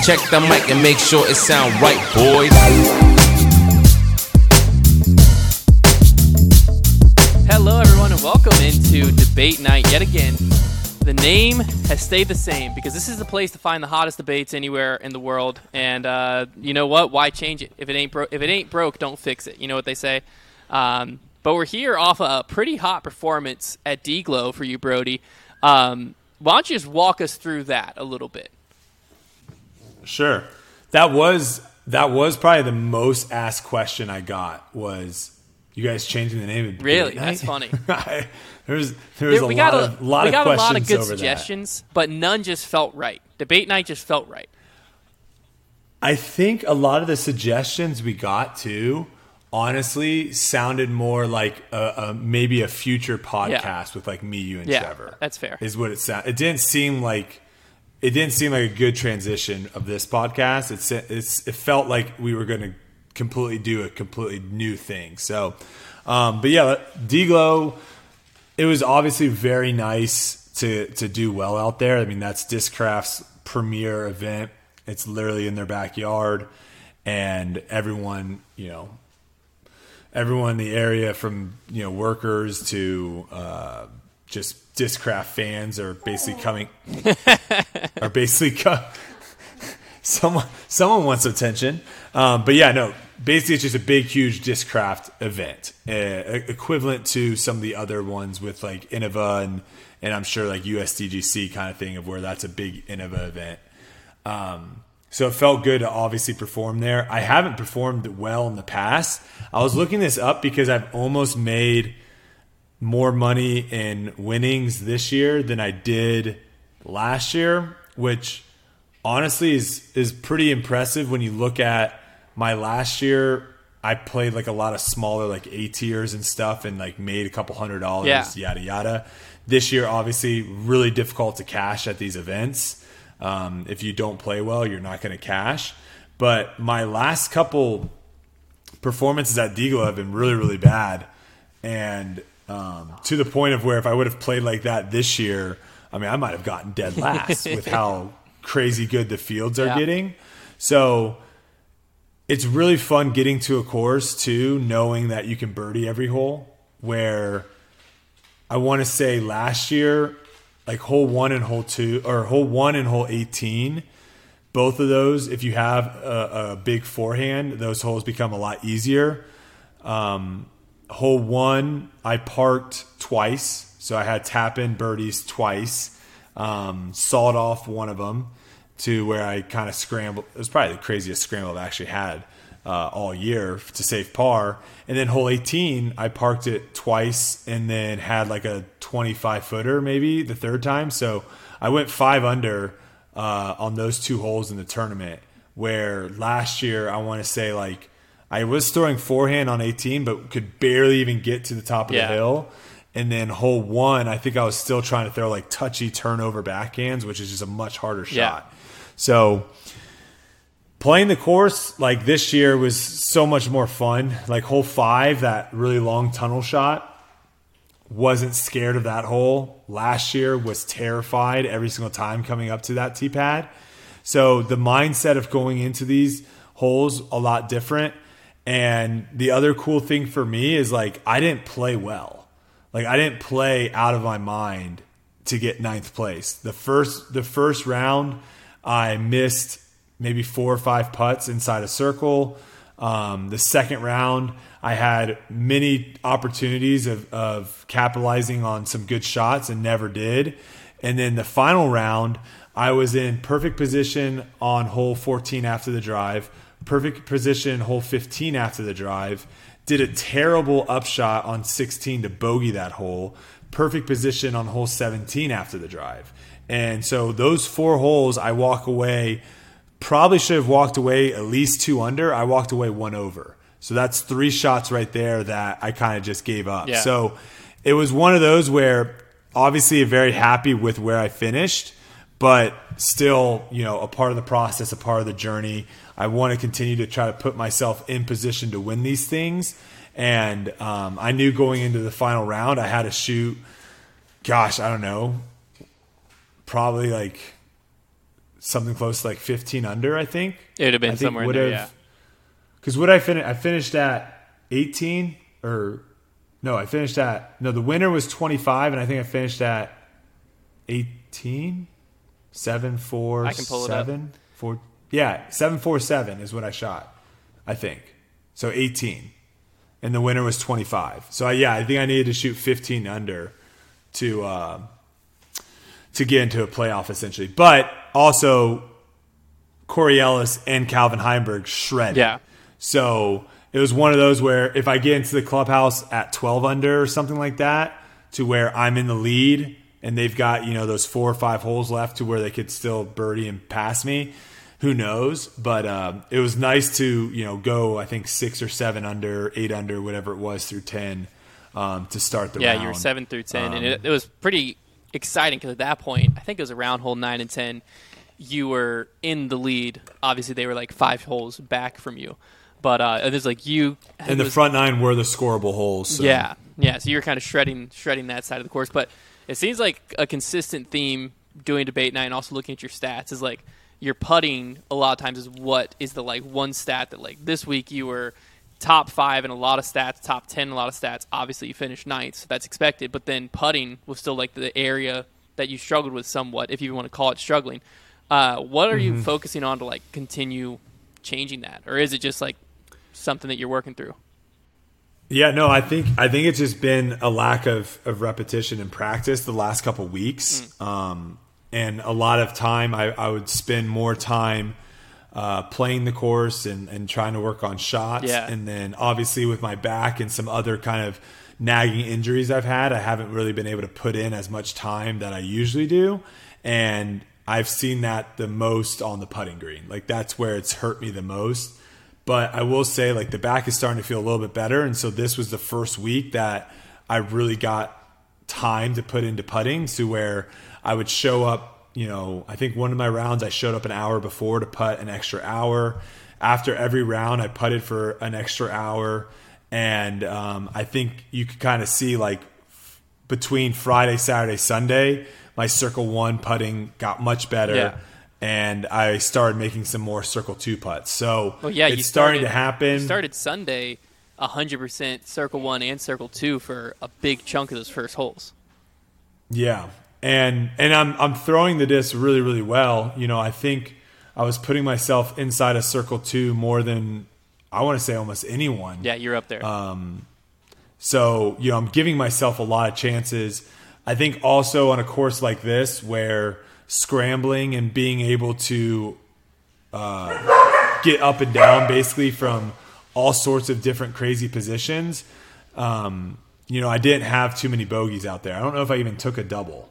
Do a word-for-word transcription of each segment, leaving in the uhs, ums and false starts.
Check the mic and make sure it sound right, boys. Hello, everyone, and welcome into Debate Night yet again. The name has stayed the same because this is the place to find the hottest debates anywhere in the world. And uh, you know what? Why change it? If it ain't bro- if it ain't broke, don't fix it. You know what they say. Um, but we're here off a pretty hot performance at D-Glow for you, Brody. Um, why don't you just walk us through that a little bit? Sure. That was that was probably the most asked question I got was you guys changing the name of Debate Really? Night? That's funny. there was there was There- a we lot got of lot we of got a questions lot of good over suggestions, but none just felt right. Debate Night just felt right. that. I think a lot of the suggestions we got too, honestly, sounded more like a, a maybe a future podcast Yeah. with like me, you, and Yeah, Trevor. that's fair. Is what it sounded. It didn't seem like. It didn't seem like a good transition of this podcast. It's, it's it felt like we were going to completely do a completely new thing. So, um, but yeah, D-Glow, it was obviously very nice to to do well out there. I mean, that's Discraft's premier event. It's literally in their backyard, and everyone, you know, everyone in the area, from you know workers to uh, just Discraft fans, are basically coming. are basically co- someone someone wants attention, um, but yeah, no. Basically, it's just a big, huge Discraft event, uh, equivalent to some of the other ones with like Innova and and I'm sure like U S D G C kind of thing, of where that's a big Innova event. Um, so it felt good to obviously perform there. I haven't performed well in the past. I was looking this up because I've almost made more money in winnings this year than I did last year, which honestly is is pretty impressive when you look at my last year. I played like a lot of smaller like A tiers and stuff and like made a couple hundred dollars, Yeah. yada yada. This year, obviously, really difficult to cash at these events. Um, if you don't play well, you're not going to cash. But my last couple performances at D-Glow have been really, really bad. And um, to the point of where if I would have played like that this year, I mean, I might have gotten dead last with how crazy good the fields are Yeah. getting. So it's really fun getting to a course too, knowing that you can birdie every hole. Where I want to say last year, like hole one and hole two, or hole one and hole eighteen, both of those, if you have a, a big forehand, those holes become a lot easier. Um, hole one, I parked twice, so I had tap in birdies twice. Um, sawed off one of them to where I kind of scrambled. It was probably the craziest scramble I've actually had uh, all year to save par. And then hole eighteen, I parked it twice and then had like a twenty-five footer maybe the third time. So I went five under uh, on those two holes in the tournament, where last year I want to say like I was throwing forehand on eighteen but could barely even get to the top of Yeah. the hill. And then hole one, I think I was still trying to throw like touchy turnover backhands, which is just a much harder Yeah. shot. So playing the course like this year was so much more fun. Like hole five, that really long tunnel shot, wasn't scared of that hole. Last year was terrified every single time coming up to that tee pad. So the mindset of going into these holes a lot different. And the other cool thing for me is like I didn't play well. Like I didn't play out of my mind to get ninth place. The first the first round, I missed maybe four or five putts inside a circle. Um, the second round, I had many opportunities of, of capitalizing on some good shots and never did. And then the final round, I was in perfect position on hole fourteen after the drive, perfect position hole fifteen after the drive, did a terrible upshot on sixteen to bogey that hole, perfect position on hole seventeen after the drive. And so those four holes, I walk away, probably should have walked away at least two under. I walked away one over. So that's three shots right there that I kind of just gave up. Yeah. So it was one of those where obviously very happy with where I finished, but still, you know, a part of the process, a part of the journey. I want to continue to try to put myself in position to win these things. And um, I knew going into the final round, I had to shoot, gosh, I don't know, probably like something close to like fifteen under, I think. It would have been somewhere in there, yeah. Because what I finished, I finished at eighteen, or no, I finished at, no, the winner was twenty-five, and I think I finished at eighteen, seven, four, I can pull seven, it up. four, yeah, seven, four, seven is what I shot, I think. So eighteen, and the winner was twenty-five. So yeah, I think I needed to shoot fifteen under to uh, to get into a playoff essentially. But also, Corey Ellis and Calvin Heimberg shredded. Yeah. So it was one of those where if I get into the clubhouse at twelve under or something like that, to where I'm in the lead and they've got, you know, those four or five holes left to where they could still birdie and pass me, who knows? But um, it was nice to, you know, go, I think, six or seven under, eight under, whatever it was, through ten um, to start the yeah, round. Yeah, you were seven through ten, Um, and it, it was pretty exciting because at that point, I think it was around hole nine and ten, you were in the lead. Obviously, they were like five holes back from you. But uh, it was like you... And the was, front nine were the scoreable holes. So. Yeah, yeah, so you were kind of shredding shredding that side of the course. But it seems like a consistent theme doing debate night and also looking at your stats is like your putting a lot of times is what is the like one stat that like this week you were top five in a lot of stats, top ten in a lot of stats. Obviously you finished ninth, so that's expected. But then putting was still like the area that you struggled with somewhat, if you want to call it struggling. Uh, what are Mm-hmm. you focusing on to like continue changing that, or is it just like something that you're working through? Yeah, no, I think I think it's just been a lack of, of repetition and practice the last couple of weeks. Mm. Um, and a lot of time I, I would spend more time uh, playing the course and, and trying to work on shots. Yeah. And then obviously with my back and some other kind of nagging injuries I've had, I haven't really been able to put in as much time that I usually do. And I've seen that the most on the putting green. Like that's where it's hurt me the most. But I will say, like, the back is starting to feel a little bit better. And so this was the first week that I really got time to put into putting, to where I would show up, you know, I think one of my rounds I showed up an hour before to putt an extra hour. After every round, I putted for an extra hour. And um, I think you could kind of see, like, between Friday, Saturday, Sunday, my circle one putting got much better. Yeah. And I started making some more circle two putts. So well, yeah, it's you starting started, to happen. You started Sunday one hundred percent circle one and circle two for a big chunk of those first holes. Yeah. And and I'm I'm throwing the disc really, really well. You know, I think I was putting myself inside a circle two more than, I want to say, almost anyone. Yeah, you're up there. Um, so, you know, I'm giving myself a lot of chances. I think also on a course like this where scrambling and being able to uh, get up and down basically from all sorts of different crazy positions. Um, you know, I didn't have too many bogeys out there. I don't know if I even took a double.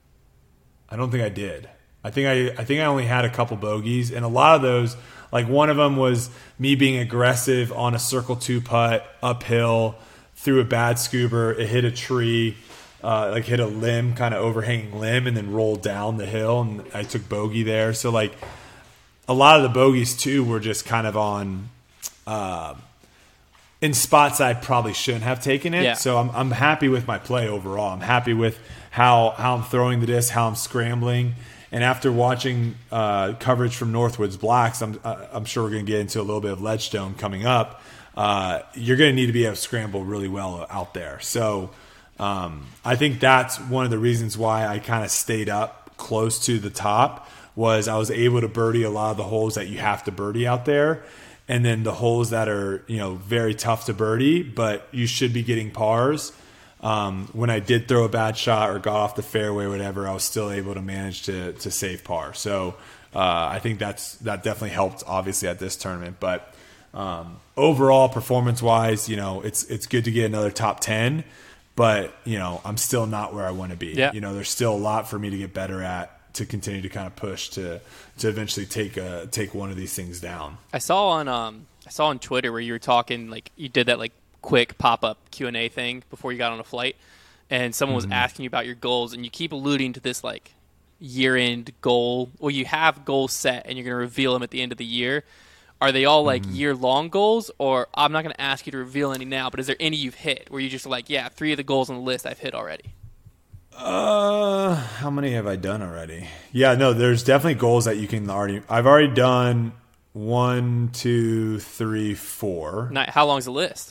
I don't think I did. I think I, I think I only had a couple bogeys, and a lot of those, like one of them was me being aggressive on a circle two putt uphill through a bad scoober. It hit a tree. Uh, like hit a limb, kind of overhanging limb, and then rolled down the hill, and I took bogey there. So like a lot of the bogeys too were just kind of on uh, in spots I probably shouldn't have taken it. Yeah. So I'm I'm happy with my play overall. I'm happy with how how I'm throwing the disc, how I'm scrambling, and after watching uh, coverage from Northwoods Blacks, I'm uh, I'm sure we're going to get into a little bit of Ledgestone coming up. Uh, you're going to need to be able to scramble really well out there. So. Um, I think that's one of the reasons why I kind of stayed up close to the top, was I was able to birdie a lot of the holes that you have to birdie out there. And then the holes that are, you know, very tough to birdie, but you should be getting pars. Um, when I did throw a bad shot or got off the fairway or whatever, I was still able to manage to, to save par. So, uh, I think that's, that definitely helped obviously at this tournament, but, um, overall performance wise, you know, it's, it's good to get another top ten. But, you know, I'm still not where I want to be. Yeah. You know, there's still a lot for me to get better at, to continue to kind of push to to eventually take a, take one of these things down. I saw on um I saw on Twitter where you were talking, like you did that like quick pop-up Q and A thing before you got on a flight, and someone was mm-hmm. asking you about your goals, and you keep alluding to this like year-end goal. Well, you have goals set, and you're going to reveal them at the end of the year. Are they all like mm-hmm. year-long goals, or I'm not going to ask you to reveal any now, but is there any you've hit where you just like, yeah, three of the goals on the list I've hit already? Uh, how many have I done already? Yeah, no, there's definitely goals that you can already. I've already done one, two, three, four. Not, how long's the list?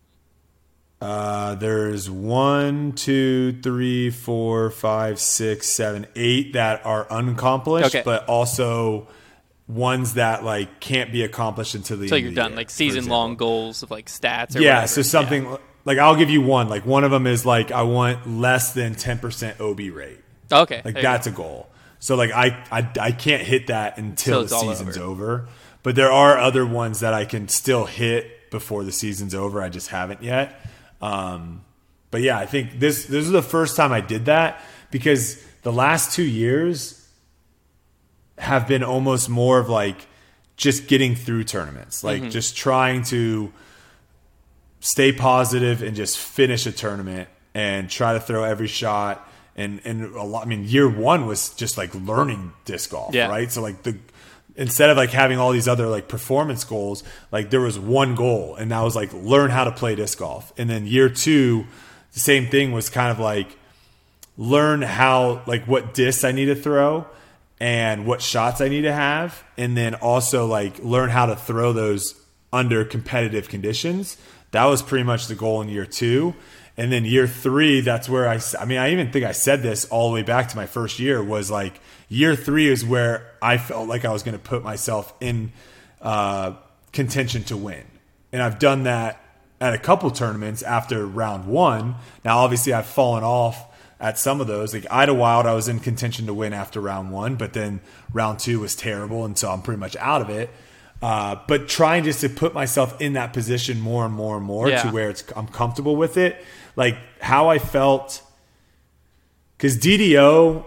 Uh, there's one, two, three, four, five, six, seven, eight that are unaccomplished, Okay. but also ones that like can't be accomplished until the So end you're of the done, year, like for season long example. goals of like stats or Yeah, whatever. so something Yeah. like I'll give you one. Like one of them is like I want less than ten percent O B rate. Okay. Like there you that's go. a goal. So like I, I I can't hit that until Till the it's all season's over. over. But there are other ones that I can still hit before the season's over. I just haven't yet. Um, but yeah, I think this this is the first time I did that because the last two years have been almost more of like just getting through tournaments, like Mm-hmm. just trying to stay positive and just finish a tournament and try to throw every shot. And and a lot. I mean, year one was just like learning disc golf, Yeah. right? So like the instead of like having all these other like performance goals, like there was one goal, and that was like learn how to play disc golf. And then year two, the same thing was kind of like learn how like what discs I need to throw and what shots I need to have, and then also like learn how to throw those under competitive conditions. That was pretty much the goal in year two. And then year three, that's where I, I mean, I even think I said this all the way back to my first year was like year three is where I felt like I was going to put myself in uh, contention to win. And I've done that at a couple tournaments after round one. Now, obviously I've fallen off at some of those. Like Idlewild, I was in contention to win after round one, but then round two was terrible. And so I'm pretty much out of it. Uh, but trying just to put myself in that position more and more and more Yeah. to where it's I'm comfortable with it. Like how I felt, because D D O,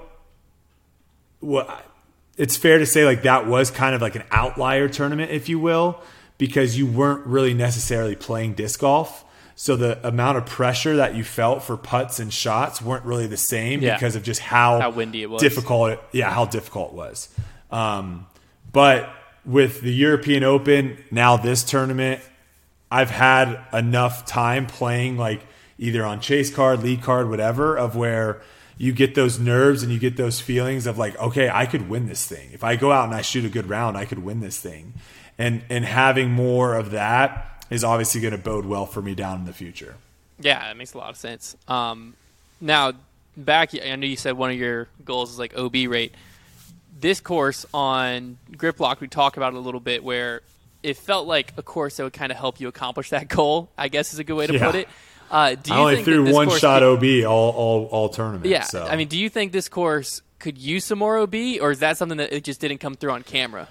well, it's fair to say like that was kind of like an outlier tournament, if you will, because you weren't really necessarily playing disc golf. So the amount of pressure that you felt for putts and shots weren't really the same Yeah. because of just how, How windy it was. difficult it, yeah, how difficult it was. Um, but with the European Open, now this tournament, I've had enough time playing like either on chase card, lead card, whatever, of where you get those nerves and you get those feelings of like, okay, I could win this thing. If I go out and I shoot a good round, I could win this thing. And and having more of that is obviously going to bode well for me down in the future. Yeah, that makes a lot of sense. Um, now, back, I know you said one of your goals is like O B rate. This course on Grip Lock, we talk about it a little bit, where it felt like a course that would kind of help you accomplish that goal, I guess is a good way to Yeah. put it. Uh, do you I only think threw that this one course shot could- O B all all all tournament. Yeah, so. I mean, do you think this course could use some more O B, or is that something that it just didn't come through on camera?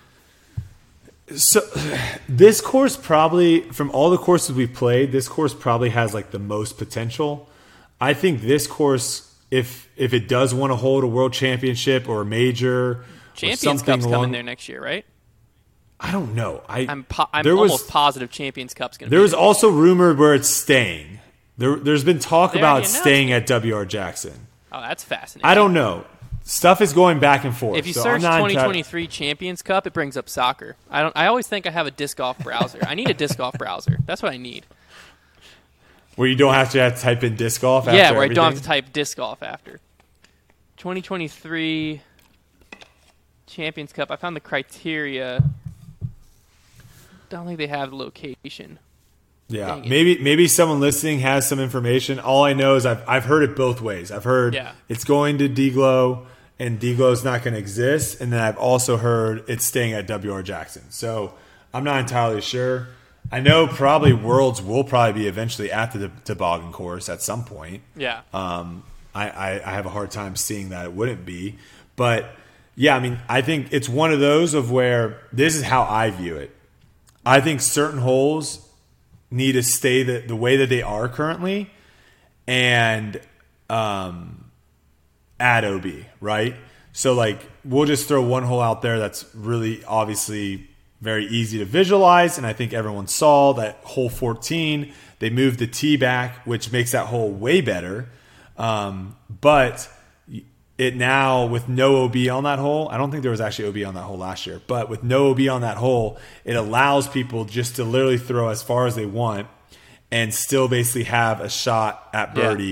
So this course probably, from all the courses we've played, this course probably has like the most potential. I think this course, if if it does want to hold a world championship or a major, or Champions something Cup's along, coming there next year, right? I don't know. I I'm po- I'm there was- almost positive Champions Cup's going to be There was there. also rumored where it's staying. There, there's been talk They about already announced staying at W R Jackson. Oh, that's fascinating. I don't know. Stuff is going back and forth. If you so search I'm not twenty enti- twenty-three Champions Cup, it brings up soccer. I don't. I always think I have a disc golf browser. I need a disc golf browser. That's what I need. where you don't have to, have to type in disc golf. Yeah, after where I don't have to everything? type disc golf after. twenty twenty-three Champions Cup. I found the criteria. Don't think they have the location. Yeah, Dang it. maybe maybe someone listening has some information. All I know is I've I've heard it both ways. I've heard Yeah. it's going to D-Glow and D-Glow is not going to exist, and then I've also heard it's staying at W R Jackson. So I'm not entirely sure. I know probably Worlds will probably be eventually at the toboggan course at some point. Yeah. Um, I, I, I have a hard time seeing that it wouldn't be. But, yeah, I mean, I think it's one of those of where this is how I view it. I think certain holes need to stay the, the way that they are currently and um, add O B, right? So, like, we'll just throw one hole out there that's really obviously very easy to visualize, and I think everyone saw that hole fourteen, they moved the tee back, which makes that hole way better. Um, but it now, with no O B on that hole, I don't think there was actually O B on that hole last year, but with no O B on that hole, it allows people just to literally throw as far as they want and still basically have a shot at birdie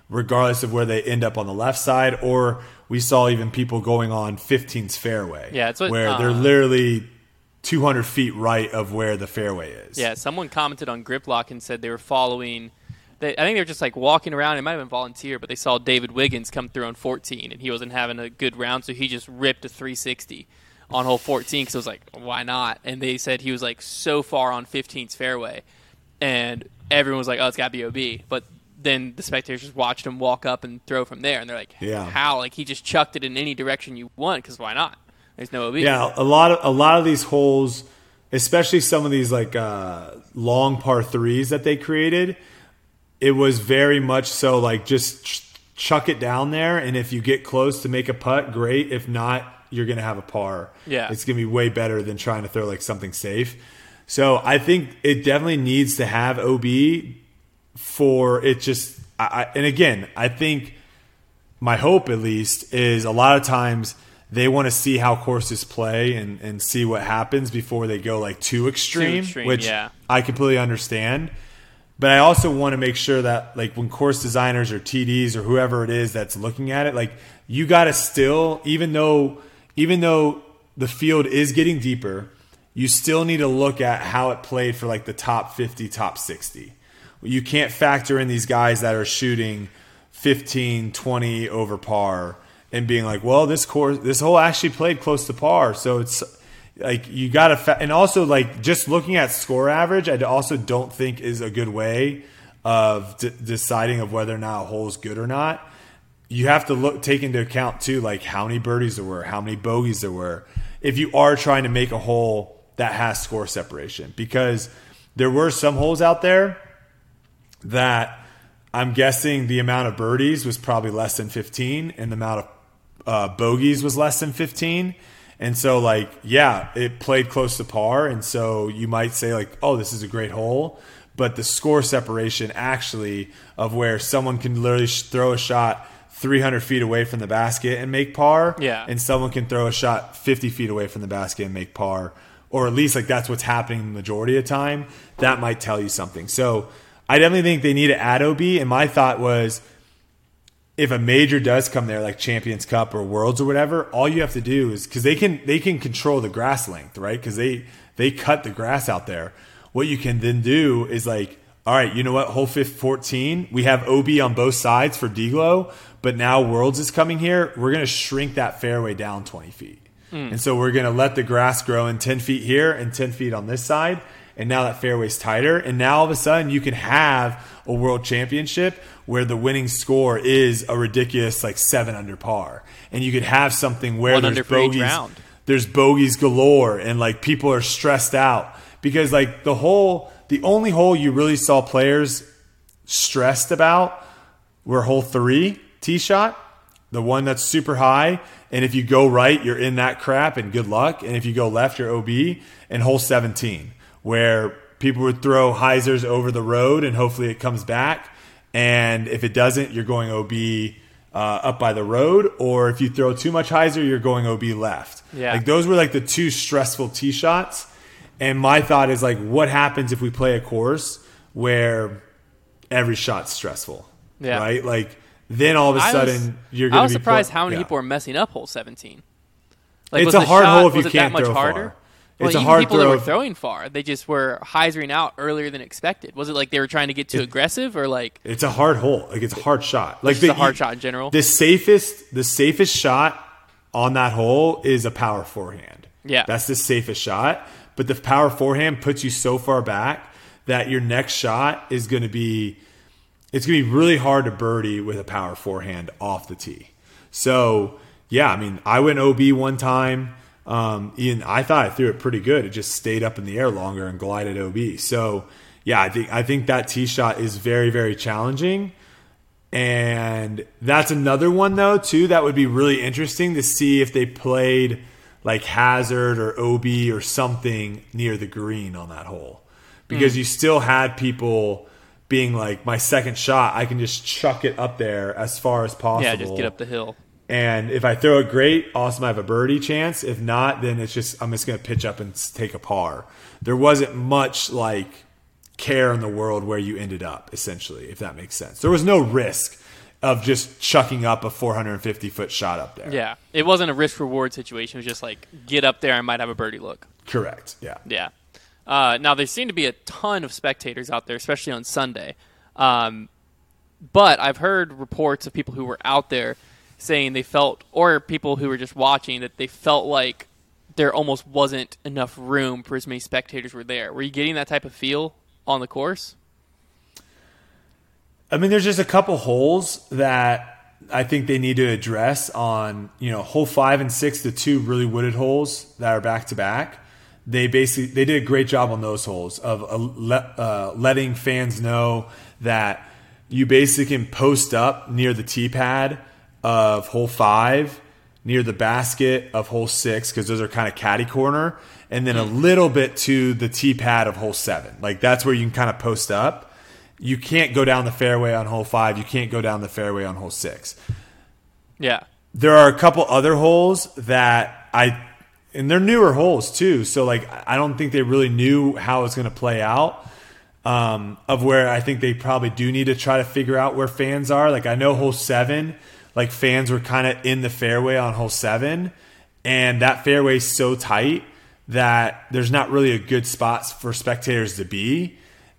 regardless of where they end up on the left side. Or we saw even people going on fifteen's fairway, Yeah, it's what, where uh, they're literally two hundred feet right of where the fairway is. Yeah, someone commented on Grip Lock and said they were following. They, I think they were just like walking around. It might have been volunteer, but they saw David Wiggins come through on fourteen, and he wasn't having a good round, so he just ripped a three sixty on hole fourteen. Because it was like, why not? And they said he was like so far on fifteen's fairway, and everyone was like, oh, it's got to be O B. But then the spectators just watched him walk up and throw from there, and they're like, yeah. how? Like he just chucked it in any direction you want, because why not? There's no O B. Yeah, a lot of a lot of these holes, especially some of these like uh, long par threes that they created, it was very much so like just ch- chuck it down there, and if you get close to make a putt, great. If not, you're going to have a par. Yeah. It's going to be way better than trying to throw like something safe. So I think it definitely needs to have O B for it just I, I, and again, I think my hope at least is a lot of times they want to see how courses play and, and see what happens before they go like too extreme, Too extreme, which yeah. I completely understand. But I also want to make sure that like when course designers or T Ds or whoever it is that's looking at it, like you got to still, even though even though the field is getting deeper, you still need to look at how it played for like the top fifty, top sixty. You can't factor in these guys that are shooting fifteen, twenty over par and being like, well, this course, this hole actually played close to par. So it's like you got to fa- – and also like just looking at score average, I also don't think is a good way of d- deciding of whether or not a hole is good or not. You have to look take into account too like how many birdies there were, how many bogeys there were, if you are trying to make a hole that has score separation. Because there were some holes out there that I'm guessing the amount of birdies was probably less than fifteen and the amount of uh, bogeys was less than fifteen. And so, like, yeah, it played close to par. And so you might say, like, oh, this is a great hole. But the score separation actually of where someone can literally throw a shot three hundred feet away from the basket and make par. Yeah. And someone can throw a shot fifty feet away from the basket and make par. Or at least, like, that's what's happening the majority of the time. That might tell you something. So I definitely think they need to add O B. And my thought was, if a major does come there, like Champions Cup or Worlds or whatever, all you have to do is, because they can they can control the grass length, right? Because they they cut the grass out there. What you can then do is like, all right, you know what? Hole fourteen, we have O B on both sides for D-Glow, but now Worlds is coming here. We're going to shrink that fairway down twenty feet. Mm. And so we're going to let the grass grow in ten feet here and ten feet on this side. And now that fairway's tighter. And now all of a sudden you can have a world championship where the winning score is a ridiculous like seven under par. And you could have something where One there's under for each bogeys, round. there's bogeys galore and like people are stressed out. Because like the hole, the only hole you really saw players stressed about were hole three, tee shot, the one that's super high. And if you go right, you're in that crap and good luck. And if you go left, you're O B. And hole seventeen, where people would throw hyzers over the road and hopefully it comes back. And if it doesn't, you're going O B uh, up by the road. Or if you throw too much hyzer, you're going O B left. Yeah. Like those were like the two stressful tee shots. And my thought is like, what happens if we play a course where every shot's stressful? Yeah. Right? Like then all of a I sudden was, you're going to be I was surprised pl- how many yeah. people are messing up hole seventeen. Like, It's was a the hard shot, hole if you was it can't that much throw harder? far. Well, It's a even hard people throw. that were throwing far, they just were hyzering out earlier than expected. Was it like they were trying to get too It- aggressive, or like It's a hard hole. Like it's a hard shot. Like just a the- hard shot in general? The safest, the safest shot on that hole is a power forehand. Yeah. That's the safest shot. But the power forehand puts you so far back that your next shot is going to be, it's going to be really hard to birdie with a power forehand off the tee. So yeah, I mean, I went O B one time. Um, Ian, I thought I threw it pretty good. It just stayed up in the air longer and glided O B. So yeah, I think I think that tee shot is very, very challenging. And that's another one though too that would be really interesting to see if they played like hazard or O B or something near the green on that hole, because mm. you still had people being like, my second shot, I can just chuck it up there as far as possible. Yeah, just get up the hill. And if I throw it great, awesome, I have a birdie chance. If not, then it's just, I'm just going to pitch up and take a par. There wasn't much like care in the world where you ended up, essentially, if that makes sense. There was no risk. of just chucking up a four hundred fifty foot shot up there. Yeah, it wasn't a risk reward situation. It was just like get up there, I might have a birdie look. Correct. Yeah. Yeah. Uh, now there seem to be a ton of spectators out there, especially on Sunday. Um, but I've heard reports of people who were out there saying they felt, or people who were just watching, that they felt like there almost wasn't enough room for as many spectators were there. Were you getting that type of feel on the course? I mean, there's just a couple holes that I think they need to address on, you know, hole five and six, the two really wooded holes that are back to back. They basically, they did a great job on those holes of uh, le- uh, letting fans know that you basically can post up near the tee pad of hole five, near the basket of hole six, because those are kind of caddy corner, and then a little bit to the tee pad of hole seven. Like that's where you can kind of post up. You can't go down the fairway on hole five. You can't go down the fairway on hole six. Yeah. There are a couple other holes that I, and they're newer holes too. So like, I don't think they really knew how it's going to play out. Um, of where I think they probably do need to try to figure out where fans are. Like I know hole seven, like fans were kind of in the fairway on hole seven, and that fairway is so tight that there's not really a good spot for spectators to be.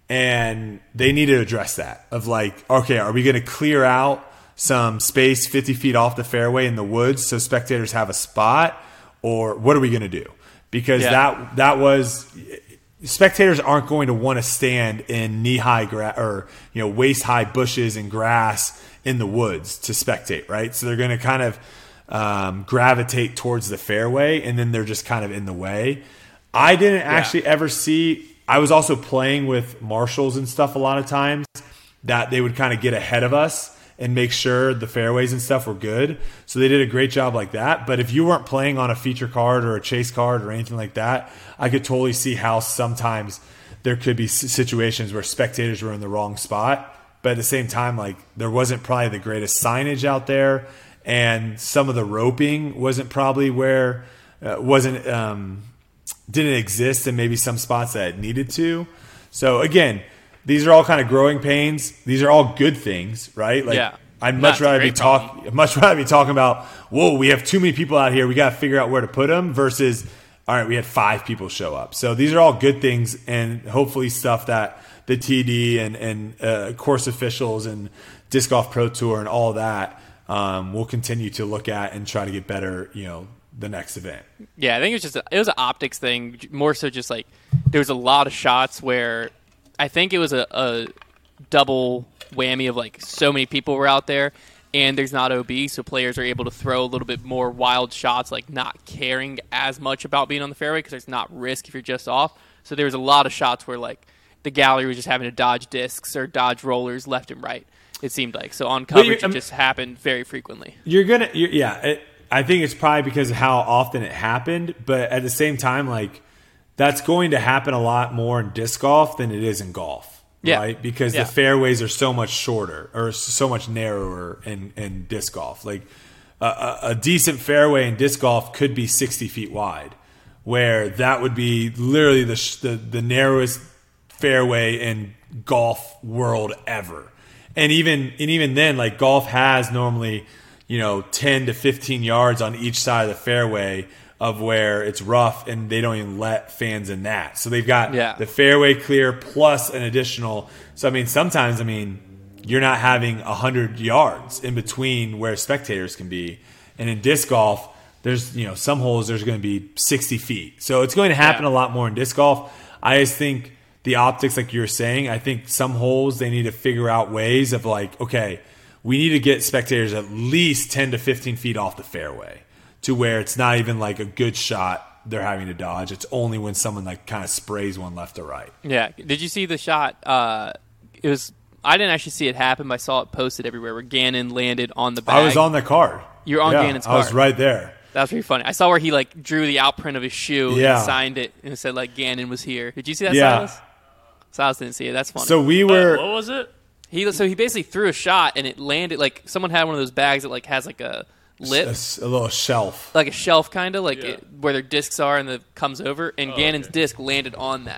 And they need to address that of like, okay, are we going to clear out some space fifty feet off the fairway in the woods so spectators have a spot, or what are we going to do? Because yeah. that that was spectators aren't going to want to stand in knee high gra- or you know waist high bushes and grass in the woods to spectate, right? So they're going to kind of um, gravitate towards the fairway, and then they're just kind of in the way. I didn't yeah. actually ever see. I was also playing with marshals and stuff a lot of times that they would kind of get ahead of us and make sure the fairways and stuff were good. So they did a great job like that. But if you weren't playing on a feature card or a chase card or anything like that, I could totally see how sometimes there could be situations where spectators were in the wrong spot. But at the same time, like there wasn't probably the greatest signage out there, and some of the roping wasn't probably where uh, wasn't um, didn't exist in maybe some spots that it needed to. So again, these are all kind of growing pains. These are all good things, right? Like yeah. I'd much rather be talk, much rather be talking about, whoa, we have too many people out here. We got to figure out where to put them versus, all right, we had five people show up. So these are all good things, and hopefully stuff that the T D and, and uh, course officials and Disc Golf Pro Tour and all that um, will continue to look at and try to get better, you know, the next event. Yeah, I think it was just a, it was an optics thing, more so just like there was a lot of shots where I think it was a, a double whammy of like so many people were out there, and there's not O B, so players are able to throw a little bit more wild shots, like not caring as much about being on the fairway because there's not risk if you're just off. So there was a lot of shots where like the gallery was just having to dodge discs or dodge rollers left and right, it seemed like. So on coverage, it just happened very frequently. You're going to, yeah, it, I think it's probably because of how often it happened, but at the same time, like that's going to happen a lot more in disc golf than it is in golf, yeah. right? Because yeah. the fairways are so much shorter or so much narrower in, in disc golf. Like a, a, a decent fairway in disc golf could be sixty feet wide, where that would be literally the the, the narrowest fairway in golf world ever. And even and even then, like golf has normally, you know, ten to fifteen yards on each side of the fairway of where it's rough, and they don't even let fans in that. So they've got yeah. the fairway clear plus an additional. So, I mean, sometimes, I mean, you're not having one hundred yards in between where spectators can be. And in disc golf, there's, you know, some holes there's going to be sixty feet. So it's going to happen yeah. a lot more in disc golf. I just think the optics, like you were saying, I think some holes they need to figure out ways of like, okay, we need to get spectators at least ten to fifteen feet off the fairway to where it's not even like a good shot they're having to dodge. It's only when someone like kind of sprays one left or right. Yeah. Did you see the shot? Uh, it was. I didn't actually see it happen, but I saw it posted everywhere where Gannon landed on the bag. I was on the card. You were on yeah, Gannon's card. I was right there. That was pretty funny. I saw where he like drew the outprint of his shoe yeah. and signed it and it said like Gannon was here. Did you see that, yeah. Silas? Silas didn't see it. That's funny. So we were. What, what was it? He so he basically threw a shot and it landed like someone had one of those bags that like has like a lip, a, a little shelf, like a shelf kind of like Yeah. it, where their discs are, and it comes over. And Oh, Gannon's okay. disc landed on that.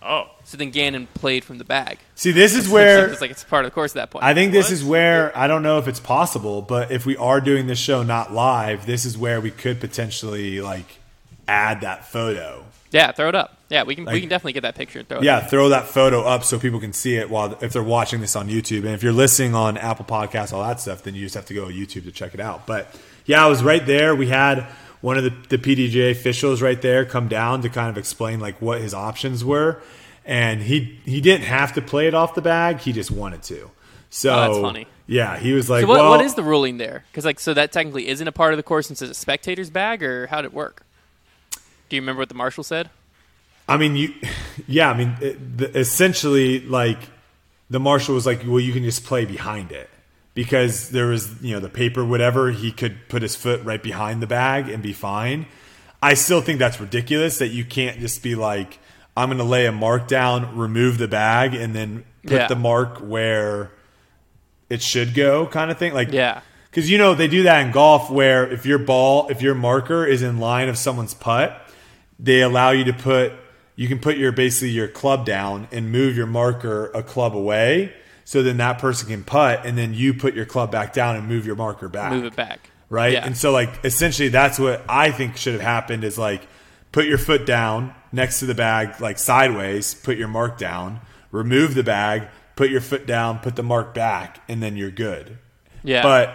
Oh. So then Gannon played from the bag. See, this is where it's like it's part of the course at that point. I think this What? is where I don't know if it's possible, but if we are doing this show not live, this is where we could potentially like add that photo. Yeah, throw it up. Yeah, we can Like- we can definitely get that picture and throw it Yeah, up. throw that photo up so people can see it while if they're watching this on YouTube. And if you're listening on Apple Podcasts, all that stuff, then you just have to go to YouTube to check it out. But yeah, I was right there. We had one of the, the P D G A officials right there come down to kind of explain like what his options were. And he he didn't have to play it off the bag. He just wanted to. So Oh, that's funny. Yeah, he was like, So what, well, what is the ruling there? Because like so that technically isn't a part of the course since it's a spectator's bag, or how did it work? Do you remember what the marshal said? I mean, you, yeah, I mean, it, the, essentially, like the marshal was like, well, you can just play behind it because there was, you know, the paper, whatever. He could put his foot right behind the bag and be fine. I still think that's ridiculous that you can't just be like, I'm going to lay a mark down, remove the bag, and then put Yeah. the mark where it should go, kind of thing. Like, Yeah. because you know they do that in golf where if your ball, if your marker is in line of someone's putt, they allow you to put. You can put your basically your club down and move your marker a club away, so then that person can putt, and then you put your club back down and move your marker back. Move it back. Right? Yeah. And so like essentially that's what I think should have happened is like put your foot down next to the bag like sideways, put your mark down, remove the bag, put your foot down, put the mark back, and then you're good. Yeah. But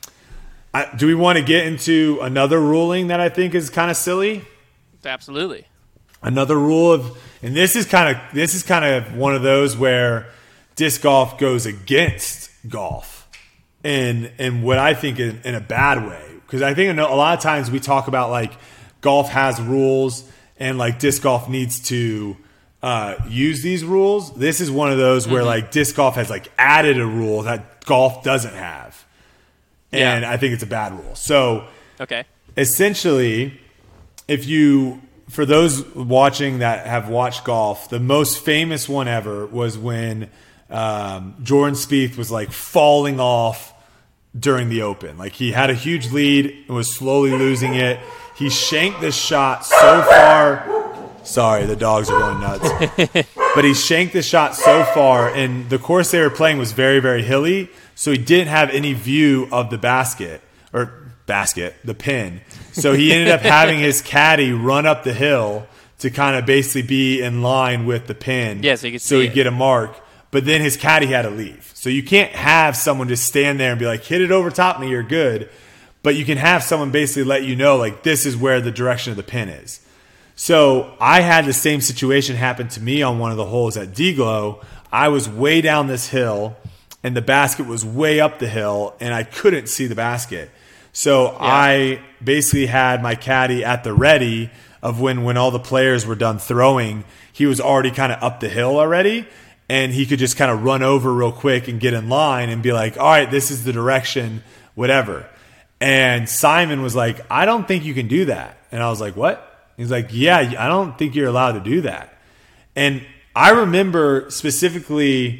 I, do we want to get into another ruling that I think is kind of silly? Absolutely. Another rule of, and this is kind of this is kind of one of those where disc golf goes against golf, and and what I think in, in a bad way, because I think a lot of times we talk about like golf has rules and like disc golf needs to uh, use these rules. This is one of those where like disc golf has like added a rule that golf doesn't have, and Yeah. I think it's a bad rule. So Okay. essentially, if you, for those watching that have watched golf, the most famous one ever was when um, Jordan Spieth was like falling off during the Open. Like he had a huge lead and was slowly losing it. He shanked this shot so far. Sorry, the dogs are going nuts. But he shanked the shot so far, and the course they were playing was very, very hilly, so he didn't have any view of the basket, or basket, the pin. So he ended up having his caddy run up the hill to kind of basically be in line with the pin. Yeah, so you could so see he'd it. get a mark. But then his caddy had to leave. So you can't have someone just stand there and be like, hit it over top me, you're good. But you can have someone basically let you know, like, this is where the direction of the pin is. So I had the same situation happen to me on one of the holes at D-Glow. I was way down this hill, and the basket was way up the hill, and I couldn't see the basket. So I basically had my caddy at the ready of when, when all the players were done throwing, he was already kind of up the hill already, and he could just kind of run over real quick and get in line and be like, all right, this is the direction, whatever. And Simon was like, I don't think you can do that. And I was like, what? He's like, yeah, I don't think you're allowed to do that. And I remember specifically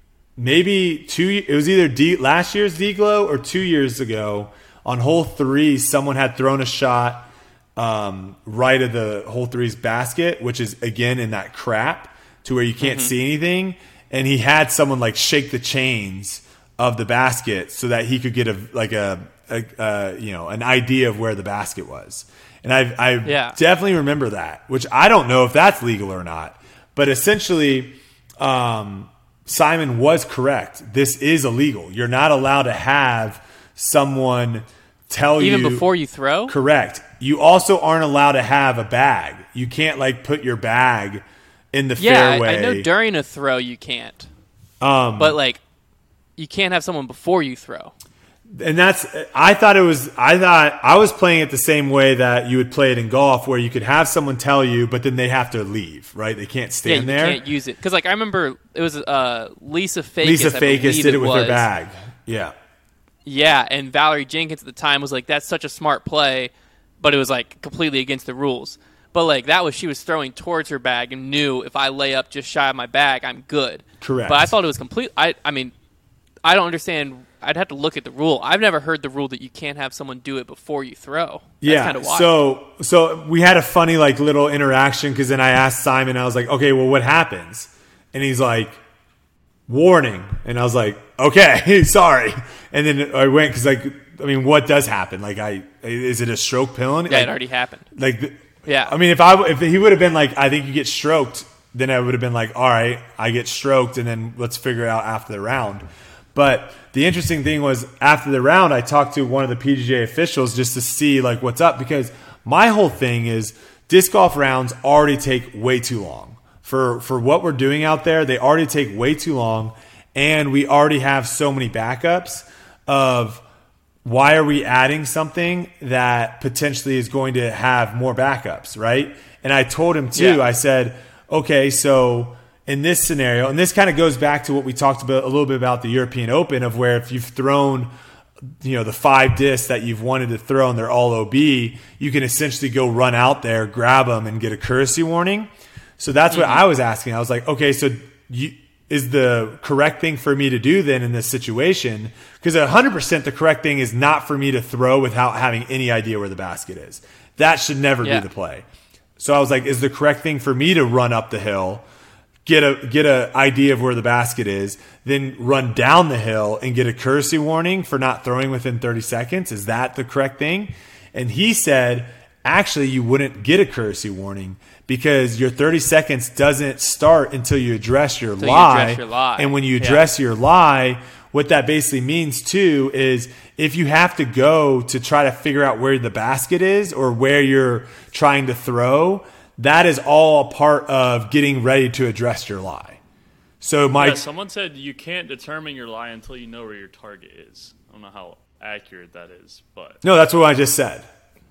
maybe two, it was either D, last year's D-Glow or two years ago on hole three, someone had thrown a shot um, right of the hole three's basket, which is, again, in that crap to where you can't see anything. And he had someone like shake the chains of the basket so that he could get a like a, a, a you know an idea of where the basket was. And I I Yeah. definitely remember that, which I don't know if that's legal or not. But essentially, um, Simon was correct. This is illegal. You're not allowed to have someone tell you Even before you throw? Correct. You also aren't allowed to have a bag. You can't like put your bag in the Yeah, I, fairway. I know during a throw you can't. Um, But, like, you can't have someone before you throw. And that's, I thought it was, I thought I was playing it the same way that you would play it in golf, where you could have someone tell you, but then they have to leave, right? They can't Yeah, stand you there. can't use it. Because, like, I remember it was uh, Lisa Fakis. Lisa I Fakis believe did it with was. her bag. Yeah. Yeah, and Valerie Jenkins at the time was like, that's such a smart play, but it was, like, completely against the rules. But, like, that was, she was throwing towards her bag and knew if I lay up just shy of my bag, I'm good. Correct. But I thought it was complete. I, I mean, I don't understand. I'd have to look at the rule. I've never heard the rule that you can't have someone do it before you throw. That's yeah. kind of wild. So so we had a funny like little interaction because then I asked Simon. I was like, okay, well, what happens? And he's like, warning. And I was like, okay, sorry. And then I went because like I mean, what does happen? Like, I is it a stroke penalty? Yeah, like, it already happened. Like, yeah. I mean, if I if he would have been like, I think you get stroked, then I would have been like, all right, I get stroked, and then let's figure it out after the round. But the interesting thing was after the round, I talked to one of the P G A officials just to see like what's up, because my whole thing is disc golf rounds already take way too long for for what we're doing out there. They already take way too long, and we already have so many backups of why are we adding something that potentially is going to have more backups, right? And I told him too. Yeah. I said, okay, so in this scenario, and this kind of goes back to what we talked about a little bit about the European Open, of where if you've thrown, you know, the five discs that you've wanted to throw and they're all O B, you can essentially go run out there, grab them, and get a courtesy warning. So that's mm-hmm. what I was asking. I was like, okay, so you, is the correct thing for me to do then in this situation? Because one hundred percent the correct thing is not for me to throw without having any idea where the basket is. That should never yeah. be the play. So I was like, is the correct thing for me to run up the hill, get a get a idea of where the basket is, then run down the hill and get a courtesy warning for not throwing within thirty seconds? Is that the correct thing? And he said, actually, you wouldn't get a courtesy warning because your thirty seconds doesn't start until you address your, until lie. you address your lie. And when you yeah. address your lie, what that basically means too is if you have to go to try to figure out where the basket is or where you're trying to throw, that is all a part of getting ready to address your lie. So my yeah, someone said you can't determine your lie until you know where your target is. I don't know how accurate that is, but no, that's what I just said.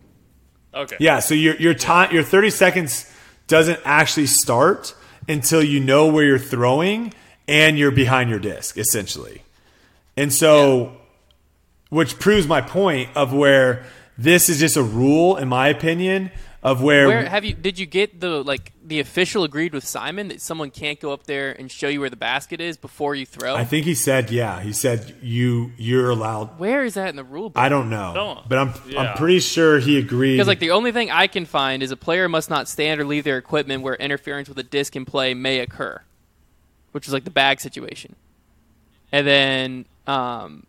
Okay. Yeah, so your your time your thirty seconds doesn't actually start until you know where you're throwing and you're behind your disc, essentially. And so, yeah. which proves my point of where this is just a rule, in my opinion, of where, where have you did you get the like the official agreed with Simon that someone can't go up there and show you where the basket is before you throw? I think he said, yeah, he said you you're allowed. Where is that in the rule book? I don't know, don't, but I'm yeah. I'm pretty sure he agreed. Because like the only thing I can find is a player must not stand or leave their equipment where interference with a disc in play may occur, which is like the bag situation. And then um,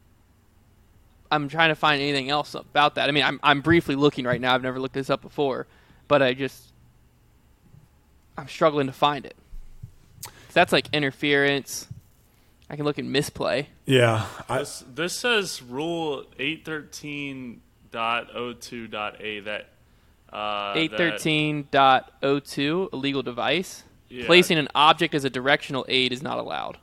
I'm trying to find anything else about that. I mean, I'm I'm briefly looking right now. I've never looked this up before. But I just, I'm struggling to find it. So that's like interference. I can look at misplay. Yeah. I, this, this says Rule eight thirteen point oh two point A that uh, eight thirteen point oh two, illegal device. Yeah. Placing an object as a directional aid is not allowed.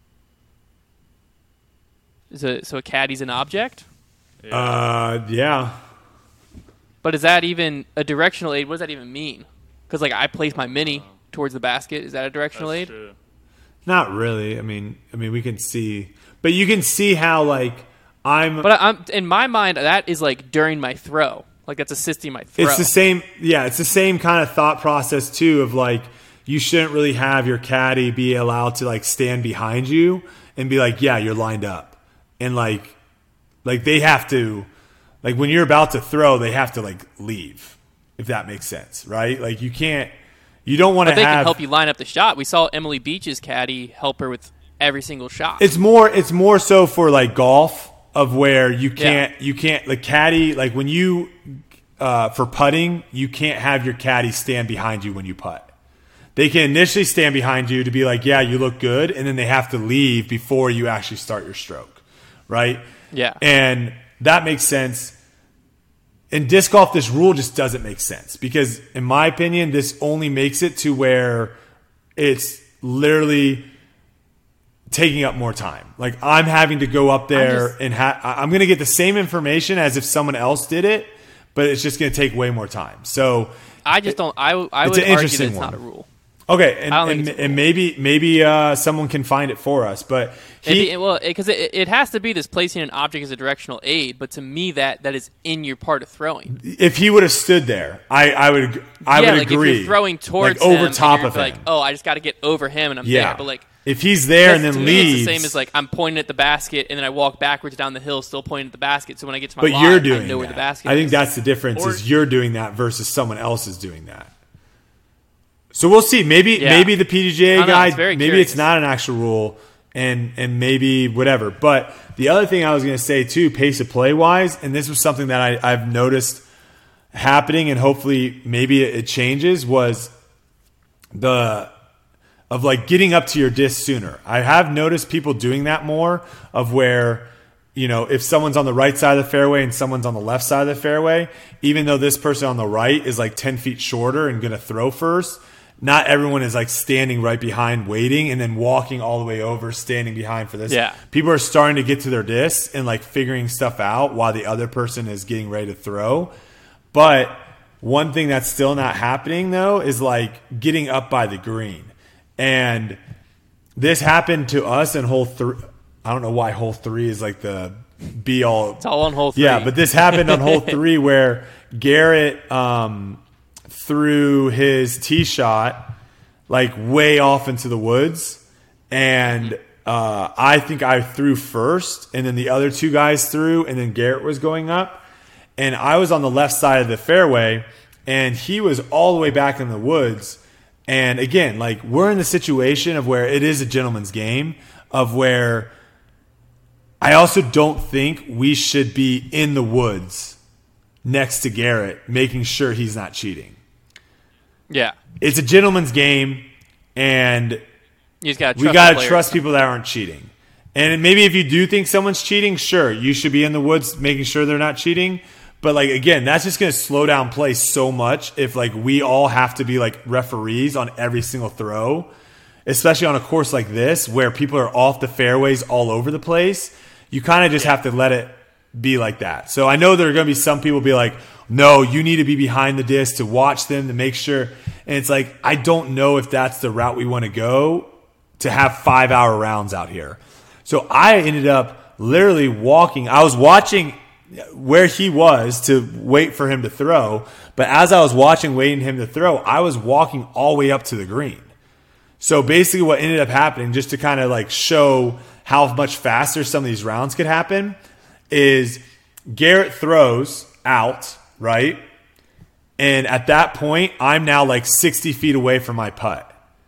Is a, so a caddy's an object? Yeah. Uh, yeah. But is that even a directional aid? What does that even mean? Because like I place my mini towards the basket. Is that a directional That's aid? True. Not really. I mean, I mean, we can see, but you can see how like I'm. But I'm in my mind that is like during my throw. Like that's assisting my throw. It's the same. Yeah, it's the same kind of thought process too. Of like you shouldn't really have your caddy be allowed to like stand behind you and be like, yeah, you're lined up, and like, like they have to. Like when you're about to throw, they have to like leave, if that makes sense, right? Like you can't, you don't want to have. But they can help you line up the shot. We saw Emily Beach's caddy help her with every single shot. It's more, it's more so for like golf of where you can't, yeah. you can't the caddy like when you uh, for putting, you can't have your caddy stand behind you when you putt. They can initially stand behind you to be like, yeah, you look good, and then they have to leave before you actually start your stroke, right? Yeah, and that makes sense. In disc golf, this rule just doesn't make sense because, in my opinion, this only makes it to where it's literally taking up more time. Like I'm having to go up there just, and ha- I'm going to get the same information as if someone else did it, but it's just going to take way more time. So I just don't. I, I would argue that it's not a rule. Okay, and, and, and maybe maybe uh, someone can find it for us, but he, Maybe, well, because it, it has to be this placing an object as a directional aid. But to me, that that is in your part of throwing. If he would have stood there, I, I would I yeah, would like agree. If you're throwing towards like over him top and of like, him. oh, I just got to get over him, and I'm yeah. there. But like If he's there and then to me, leaves, it's the same as like I'm pointing at the basket and then I walk backwards down the hill, still pointing at the basket. So when I get to my but line, you're doing I know that. where the basket I think is. that's the difference. Or- is you're doing that versus someone else is doing that. So we'll see. Maybe Yeah. maybe the P D G A I don't know, guy. it's very maybe curious. it's not an actual rule, and and maybe whatever. But the other thing I was going to say too, pace of play wise, and this was something that I, I've noticed happening, and hopefully maybe it, it changes. Was the of like getting up to your disc sooner. I have noticed people doing that more. Of where, you know, if someone's on the right side of the fairway and someone's on the left side of the fairway, even though this person on the right is like ten feet shorter and going to throw first, not everyone is like standing right behind waiting and then walking all the way over, standing behind for this. Yeah. People are starting to get to their discs and like figuring stuff out while the other person is getting ready to throw. But one thing that's still not happening though is like getting up by the green. And this happened to us in hole three. I don't know why hole three is like the be all. It's all on hole three. Yeah, but this happened on hole three where Garrett um, threw his tee shot like way off into the woods, and uh, I think I threw first, and then the other two guys threw, and then Garrett was going up, and I was on the left side of the fairway, and he was all the way back in the woods. And again, like we're in the situation of where it is a gentleman's game, of where I also don't think we should be in the woods next to Garrett, making sure he's not cheating. Yeah. It's a gentleman's game, and You just gotta we trust got the to players. trust people that aren't cheating. And maybe if you do think someone's cheating, sure, you should be in the woods making sure they're not cheating. But like again, that's just going to slow down play so much if like we all have to be like referees on every single throw, especially on a course like this where people are off the fairways all over the place. You kind of just have to let it be like that. So I know there are going to be some people be like, no, you need to be behind the disc to watch them to make sure. And it's like, I don't know if that's the route we want to go to have five hour rounds out here. So I ended up literally walking. I was watching where he was to wait for him to throw. But as I was watching, waiting him to throw, I was walking all the way up to the green. So basically what ended up happening, just to kind of like show how much faster some of these rounds could happen, is Garrett throws out, right? And at that point, I'm now like sixty feet away from my putt.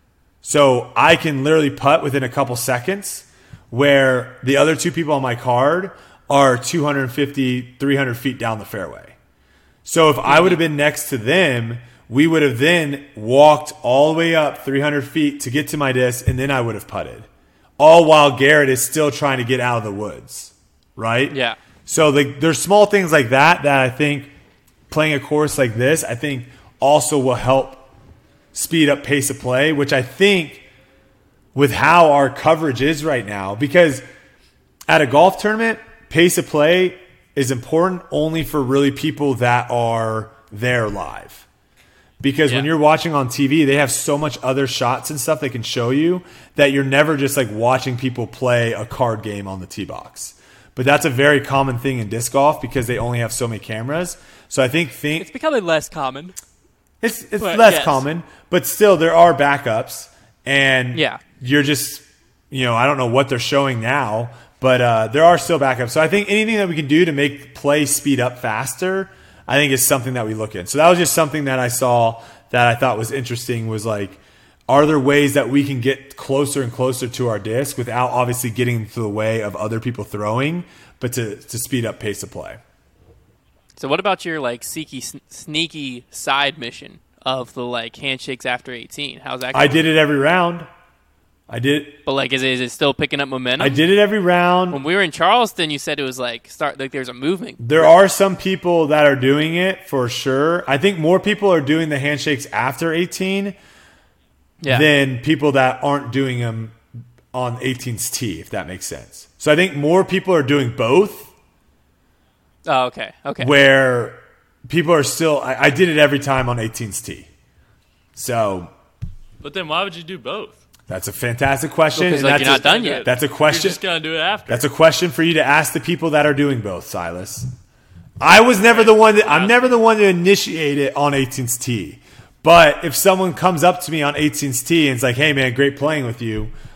So I can literally putt within a couple seconds, where the other two people on my card are two hundred fifty, three hundred feet down the fairway. So if I would have been next to them, we would have then walked all the way up three hundred feet to get to my disc, and then I would have putted. All while Garrett is still trying to get out of the woods, right? Yeah. So like, there's small things like that that I think playing a course like this, I think also will help speed up pace of play, which I think with how our coverage is right now, because at a golf tournament, pace of play is important only for really people that are there live. Because Yeah. when you're watching on T V, they have so much other shots and stuff they can show you that you're never just like watching people play a card game on the tee box. But that's a very common thing in disc golf because they only have so many cameras. So I think think It's becoming less common. it's it's But, less yes. common, but still there are backups, and Yeah. you're just, you know, I don't know what they're showing now, but uh, there are still backups. So I think anything that we can do to make play speed up faster, I think is something that we look at. So that was just something that I saw that I thought was interesting. Was like, are there ways that we can get closer and closer to our disc without obviously getting into the way of other people throwing, but to to speed up pace of play? So what about your like sneaky, sneaky side mission of the like handshakes after eighteen? How's that going? I did it every round. I did. But like, is it, is it still picking up momentum? I did it every round. When we were in Charleston, you said it was like start like there's a movement. There are some people that are doing it for sure. I think more people are doing the handshakes after eighteen Yeah. than people that aren't doing them on eighteen's tee, if that makes sense. So I think more people are doing both, Oh, okay. Okay. where people are still, I, I did it every time on eighteen's tee. So But then why would you do both? that's a fantastic question. Because and like that's you're a- not done yet. That's a You're question. just gonna do it after. That's a question for you to ask the people that are doing both, Silas. I was never the one that I'm never the one to initiate it on eighteen's tee. But if someone comes up to me on eighteen's tee and it's like, "Hey man, great playing with you.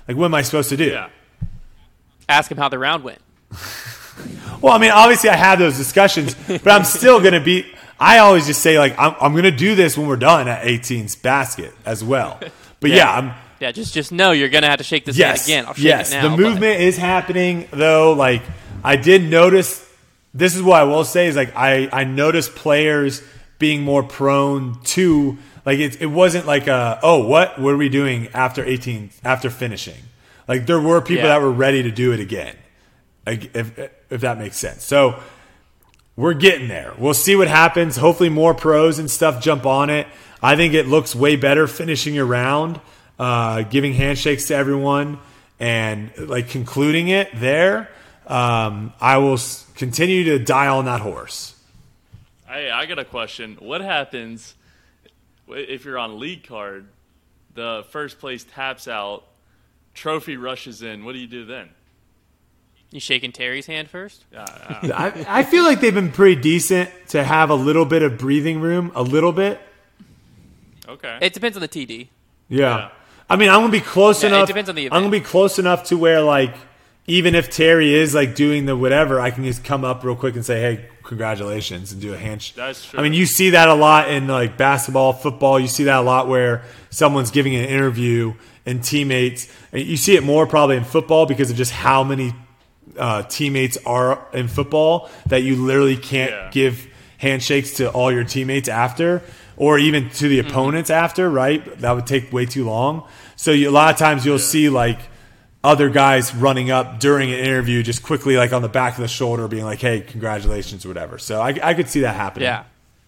Like, what am I supposed to do? Yeah. Ask him how the round went. Well, I mean, obviously I have those discussions, but I'm still going to be – I always just say, like, I'm, I'm going to do this when we're done at eighteen's basket as well. But, yeah, Yeah. I'm – Yeah, just just know you're gonna have to shake this Yes, hand again. I'll shake yes. it now. The but- movement is happening, though. Like, I did notice – this is what I will say is, like, I, I noticed players being more prone to – like, it, it wasn't like, a, oh, what? What are we doing after eighteen – after finishing? Like, there were people Yeah. that were ready to do it again, like, if if that makes sense. So, we're getting there. We'll see what happens. Hopefully more pros and stuff jump on it. I think it looks way better finishing your round, uh, giving handshakes to everyone, and, like, concluding it there. Um, I will s- continue to die on that horse. I I got a question. What happens if you're on league card, the first place taps out, trophy rushes in? What do you do then? You shaking Terry's hand first? Yeah, I- I, I feel like they've been pretty decent to have a little bit of breathing room, a little bit. okay. It depends on the T D. Yeah. Yeah. I mean, I'm gonna be close Yeah, it enough. depends on the I'm gonna event. be close enough to where, like, even if Terry is, like, doing the whatever, I can just come up real quick and say, "Hey, congratulations," and do a handshake. That's true. I mean, you see that a lot in, like, basketball, football. You see that a lot where someone's giving an interview and teammates. And you see it more probably in football because of just how many uh, teammates are in football that you literally can't Yeah. give handshakes to all your teammates after, or even to the opponents after, right? That would take way too long. So you, a lot of times you'll see, like, other guys running up during an interview just quickly, like, on the back of the shoulder being like, hey, congratulations or whatever. So I, I could see that happening. Yeah.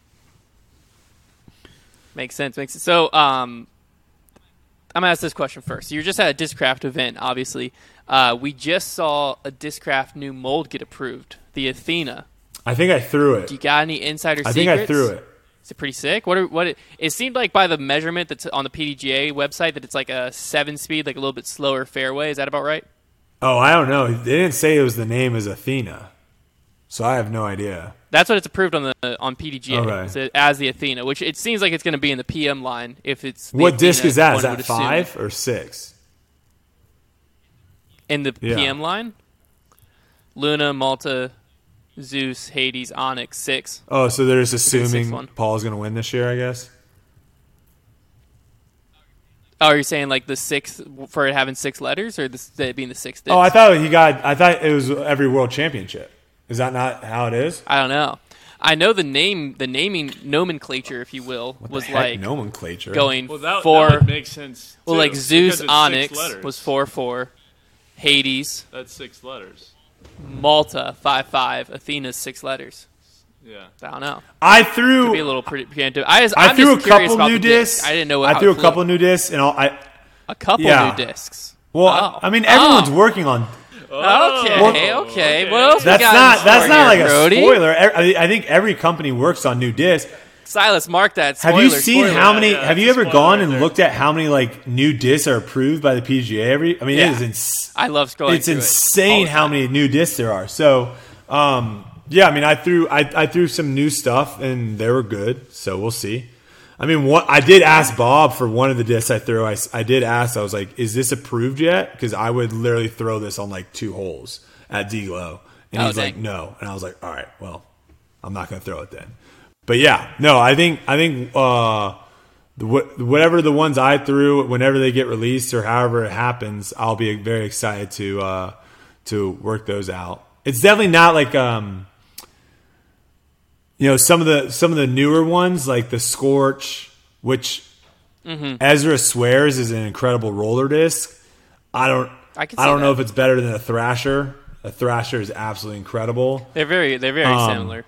Makes sense. Makes sense. So, um, I'm gonna ask this question first. You're just at a Discraft event, obviously. Uh, we just saw a Discraft new mold get approved, the Athena. I think I threw it. Do you got any insider I secrets? think I threw it. Is it pretty sick? What? Are, what? It, it seemed like by the measurement that's on the P D G A website that it's like a seven speed, like a little bit slower fairway. Is that about right? Oh, I don't know. They didn't say it was the name is Athena. So I have no idea. That's what it's approved on the on P D G A Okay. so as the Athena, which it seems like it's going to be in the P M line if it's. The What disc Athena, is that? one Is would that assume. five or six? In the Yeah. P M line? Luna, Malta, Zeus, Hades, Onyx, six. Oh, so they're just the sixth assuming one. Paul's going to win this year, I guess? Oh, you're saying like the sixth for it having six letters, or this it being the sixth? Oh, I disc? thought he got. I thought it was every world championship. Is that not how it is? I don't know. I know the name, the naming nomenclature, if you will, What was the heck? like nomenclature. going well, that, four. that would make sense. well, too, like because Zeus, it's six Onyx letters. was four four, Hades, That's six letters. Malta five five, Athena's six letters. Yeah. I don't know. I threw. Could be a little pretty preemptive. I, just, I I'm threw a just curious couple about new the disc. discs. I didn't know. I how threw it a flew. couple new discs, and all, I. A couple Yeah. new discs. Well, Oh. I mean, everyone's Oh. working on. Okay, Well, okay. What else? we That's got not. in That's store not like here, a Brody? spoiler. I, I think every company works on new discs. Silas, mark that. Have Spoiler, you seen spoiler. how many? Yeah, have that's you a ever spoiler gone right and there. looked at how many like new discs are approved by the P G A? Every. I mean, Yeah. it is ins- I love going. It's through it all insane the how time. many new discs there are. So, um, yeah, I mean, I threw I, I threw some new stuff and they were good. So we'll see. I mean, what I did ask Bob for one of the discs I threw. I, I did ask. I was like, "Is this approved yet?" Because I would literally throw this on like two holes at D-Glow, and Oh, he's like, dang. "No," and I was like, "All right, well, I'm not going to throw it then." But yeah, no, I think I think uh, the, wh- whatever the ones I threw, whenever they get released or however it happens, I'll be very excited to uh, to work those out. It's definitely not like um, you know, some of the some of the newer ones like the Scorch, which Mm-hmm. Ezra swears is an incredible roller disc. I don't I can I see don't know that. if it's better than a Thrasher. A Thrasher is absolutely incredible. They're very, they're very Um, similar.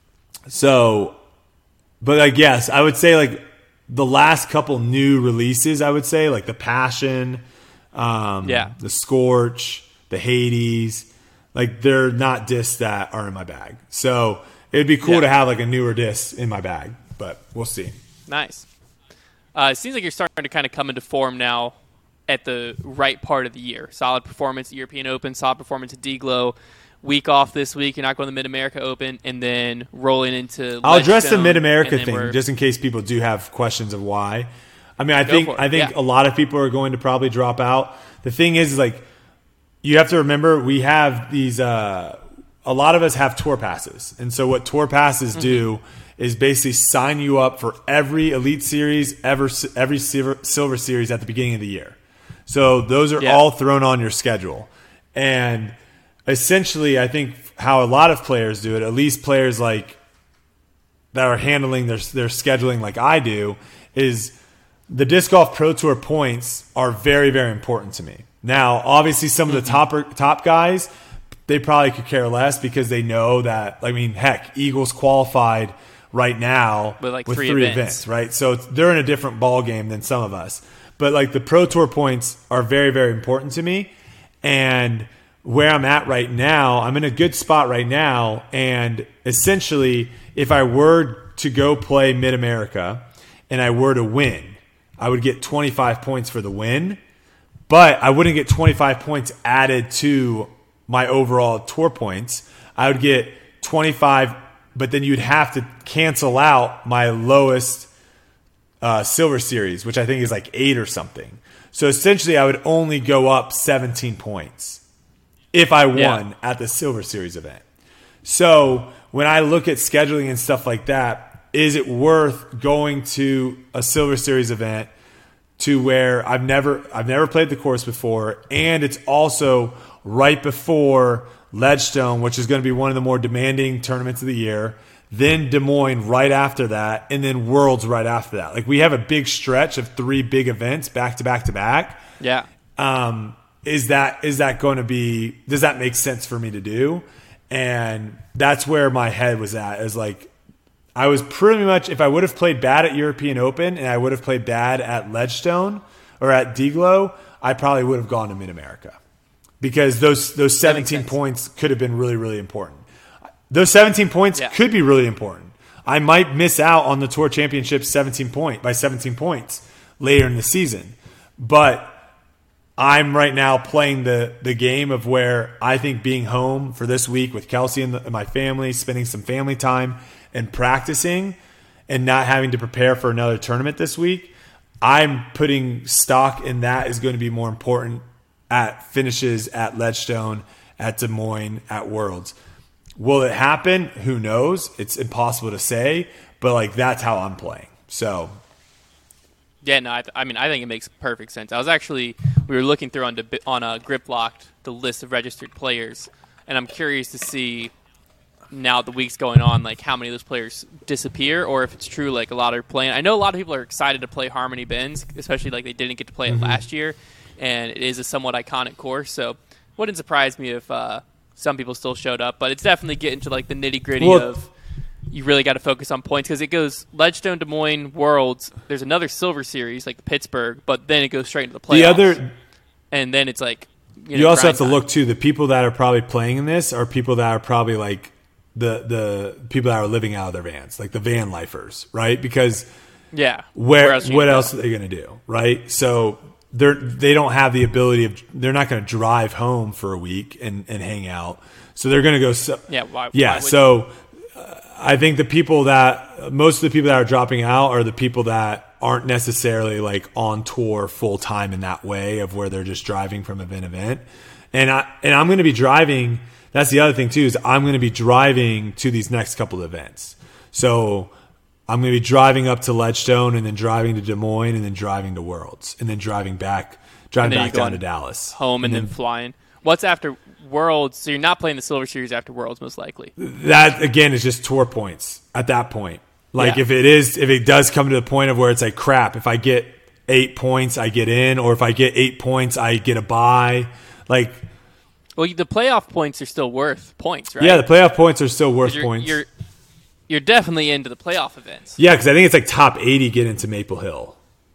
So, but I guess I would say like the last couple new releases, I would say like the Passion, um, Yeah. the Scorch, the Hades, like they're not discs that are in my bag. So it'd be cool Yeah. to have like a newer disc in my bag, but we'll see. Nice. Uh, it seems like you're starting to kind of come into form now at the right part of the year. Solid performance at European Open, solid performance at D-Glow. Week off this week, you're not going to the Mid-America Open, and then rolling into I'll address the Ledgestone, Mid America and then thing we're- just in case people do have questions of why. I mean, I Go think for it. I think Yeah. a lot of people are going to probably drop out. The thing is, is like you have to remember we have these. Uh, a lot of us have tour passes, and so what tour passes Mm-hmm. do is basically sign you up for every Elite Series, ever every Silver, silver Series at the beginning of the year. So those are Yeah. all thrown on your schedule, and essentially, I think how a lot of players do it, at least players like that are handling their their scheduling like I do, is the Disc Golf Pro Tour points are very, very important to me. Now, obviously, some of the top top guys, they probably could care less because they know that. I mean, heck, Eagles qualified right now With, like, with three three, events. events, right? So it's, they're in a different ball game than some of us. But like the Pro Tour points are very, very important to me, and where I'm at right now, I'm in a good spot right now. And essentially, if I were to go play Mid America and I were to win, I would get twenty-five points for the win, but I wouldn't get twenty-five points added to my overall tour points. I would get twenty-five, but then you'd have to cancel out my lowest uh, Silver Series, which I think is like eight or something. So essentially, I would only go up seventeen points if I won Yeah. at the Silver Series event. So when I look at scheduling and stuff like that, is it worth going to a Silver Series event to where I've never I've never played the course before, and it's also right before Ledgestone, which is going to be one of the more demanding tournaments of the year, then Des Moines right after that, and then Worlds right after that. Like we have a big stretch of three big events back to back to back. Yeah. Um, is that is that going to be? Does that make sense for me to do? And that's where my head was at. Is like I was pretty much, if I would have played bad at European Open and I would have played bad at Ledgestone or at Deglow, I probably would have gone to Mid America because those those seventeen sense. points could have been really really important. Those seventeen points Yeah. could be really important. I might miss out on the Tour Championship seventeen point by seventeen points later in the season, but I'm right now playing the the game of where I think being home for this week with Kelsey and, the, and my family, spending some family time and practicing and not having to prepare for another tournament this week, I'm putting stock in that is going to be more important at finishes at Ledgestone, at Des Moines, at Worlds. Will it happen? Who knows? It's impossible to say, but like that's how I'm playing. So Yeah, no, I, th- I mean, I think it makes perfect sense. I was actually, we were looking through on Debi- on uh, Griplocked, the list of registered players, and I'm curious to see now the week's going on, like how many of those players disappear, or if it's true, like a lot are playing. I know a lot of people are excited to play Harmony Bends, especially like they didn't get to play it Mm-hmm. last year, and it is a somewhat iconic course, so wouldn't surprise me if uh, some people still showed up, but it's definitely getting to like the nitty gritty Well- of you really got to focus on points because it goes Ledgestone, Des Moines, Worlds. There's another Silver Series like Pittsburgh, but then it goes straight into the playoffs. the other and then it's like you, know, you also grind have to time. look too. The people that are probably playing in this are people that are probably like the the people that are living out of their vans, like the van lifers, right? Because Yeah. where else are you what gonna else go? are they going to do, right? So they're they don't have the ability of they're not going to drive home for a week and, and hang out. So they're going to go. So, Yeah. Why, yeah. why would So uh, I think the people that most of the people that are dropping out are the people that aren't necessarily like on tour full time in that way of where they're just driving from event to event. And I and I'm going to be driving. That's the other thing too is I'm going to be driving to these next couple of events. So I'm going to be driving up to Ledgestone and then driving to Des Moines and then driving to Worlds and then driving back driving And then back you go down to on Dallas. home and, then, flying. What's after Worlds? So you're not playing the Silver Series after Worlds, most likely. That again is just tour points at that point. Like Yeah. if it is, if it does come to the point of where it's like crap, if I get eight points, I get in, or if I get eight points, I get a bye. Like, Well, the playoff points are still worth points, right? yeah, the playoff points are still worth you're, points. You're you're definitely into the playoff events. yeah, because I think it's like top eighty get into Maple Hill.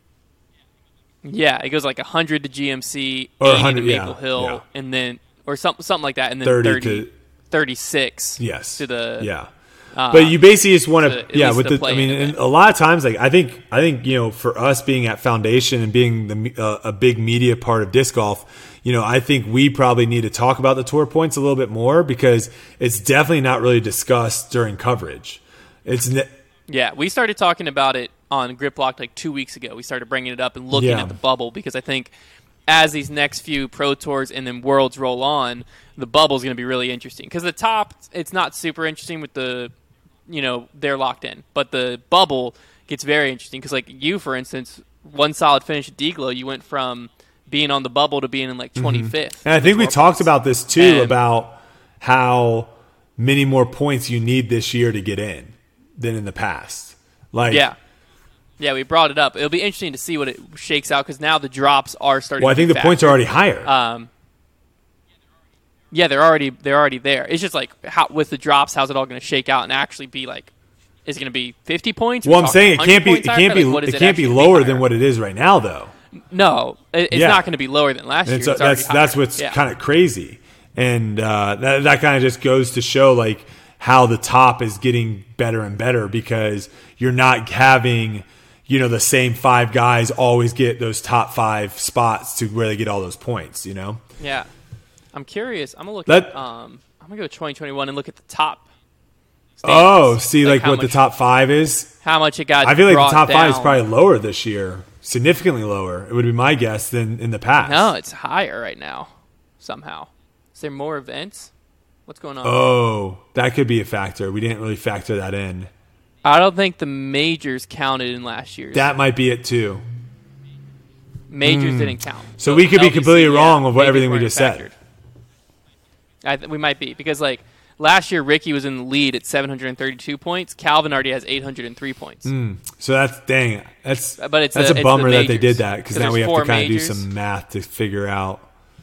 Yeah, it goes like one hundred to G M C, Or eighty to one hundred, Maple yeah, Hill, yeah. and then or something something like that, and then thirty, thirty, to thirty-six yes, to the yeah. uh, But you basically just want to to, at yeah. least With the the, I play-in mean, event. and a lot of times, like I think, I think you know, for us being at Foundation and being the uh, a big media part of disc golf, you know, I think we probably need to talk about the tour points a little bit more because it's definitely not really discussed during coverage. It's ne- Yeah, we started talking about it on Grip Locked like two weeks ago. We started bringing it up and looking Yeah. at the bubble because I think as these next few Pro Tours and then Worlds roll on, the bubble is going to be really interesting. Because the top, it's not super interesting with the, you know, they're locked in. But the bubble gets very interesting because, like you, for instance, one solid finish at D-Glow, you went from being on the bubble to being in like twenty-fifth. And I think we talked about this too, And- about how many more points you need this year to get in than in the past. Like, Yeah. Yeah, we brought it up. It'll be interesting to see what it shakes out because now the drops are starting well, I to think be the points are factored. already higher. Um, yeah, they're already they're already there. It's just like how with the drops, how's it all going to shake out and actually be like? Is it going to be fifty points? well, We're I'm saying it talking can't be one it hundred can't points be higher? Like, what is it can't be actually lower higher? than what it is right now, though. No, it, it's Yeah. not going to be lower than last year. And It's so already that's that's higher. what's Yeah. kind of crazy, and uh, that that kind of just goes to show like how the top is getting better and better because you're not having you know the same five guys always get those top five spots to where they get all those points. You know, Yeah, I'm curious. I'm gonna look Let- at. Um, I'm gonna go twenty twenty-one and look at the top. oh, standings. see like, how what the much- top five is. How much it got? I feel like the brought top five is down. probably lower this year, significantly lower. It would be my guess than in the past. No, it's higher right now. Somehow, is there more events? What's going on? Oh, that could be a factor. We didn't really factor that in. I don't think the majors counted in last year's. That might be it too. Majors didn't count. So we could be L B C, completely yeah, wrong of what majors everything we weren't just said. factored. I th- we might be because like last year Ricky was in the lead at seven hundred thirty-two points. Calvin already has eight hundred three points. So that's dang. That's But it's that's the- a it's bummer the that they majors. did that because 'Cause now we there's have to four kind of do majors. some math to figure out.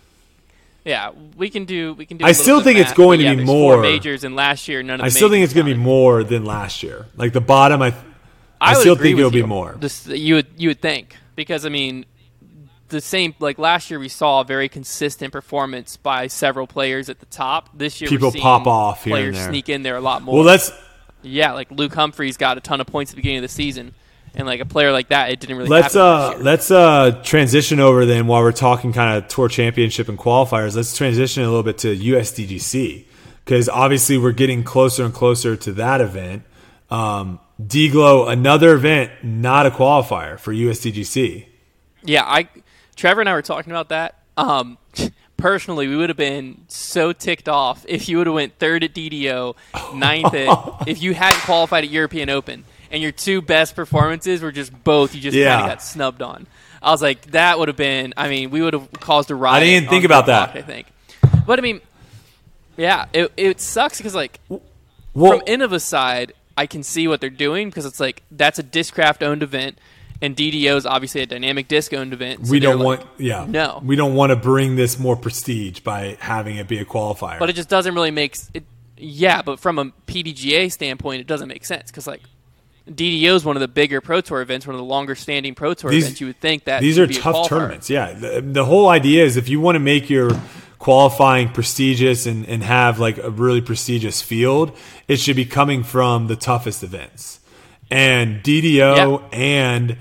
Yeah, we can do. We can do. I a little still bit of think it's math, going but to yeah, be there's more. Four majors and last year none of. The I still think majors it's going to be counted. more than last year. Like the bottom, I I, I would still agree think with it'll be you. more. This, you would you would think because I mean, the same like last year we saw a very consistent performance by several players at the top. This year People we're seeing pop off here and players there. sneak in there a lot more. well, let's yeah, like Luke Humphreys got a ton of points at the beginning of the season, and like a player like that, it didn't really. let's happen uh this year. let's uh transition over then while we're talking kind of tour championship and qualifiers. Let's transition a little bit to U S D G C because obviously we're getting closer and closer to that event. Um, D-Glow, another event, not a qualifier for U S D G C. Yeah, I Trevor and I were talking about that. Um, personally, we would have been so ticked off if you would have went third at D D O, ninth at if you hadn't qualified at European Open, and your two best performances were just both you just Yeah. kind of got snubbed on. I was like, that would have been. I mean, we would have caused a riot. I didn't even think on about Grip that. Lock, I think, but I mean, yeah, it it sucks because like Well, from Innova's side, I can see what they're doing because it's like that's a Discraft owned event, and D D O is obviously a Dynamic Disc owned event. So we they're don't like, want yeah no. we don't want to bring this more prestige by having it be a qualifier. But it just doesn't really make s- it. Yeah, but from a P D G A standpoint, it doesn't make sense because like D D O is one of the bigger Pro Tour events, one of the longer standing Pro Tour These- events. You would think that These should are be a tough qualifier. tournaments. Yeah. The, the whole idea is if you want to make your qualifying prestigious and, and have like a really prestigious field, it should be coming from the toughest events. And D D O Yeah. and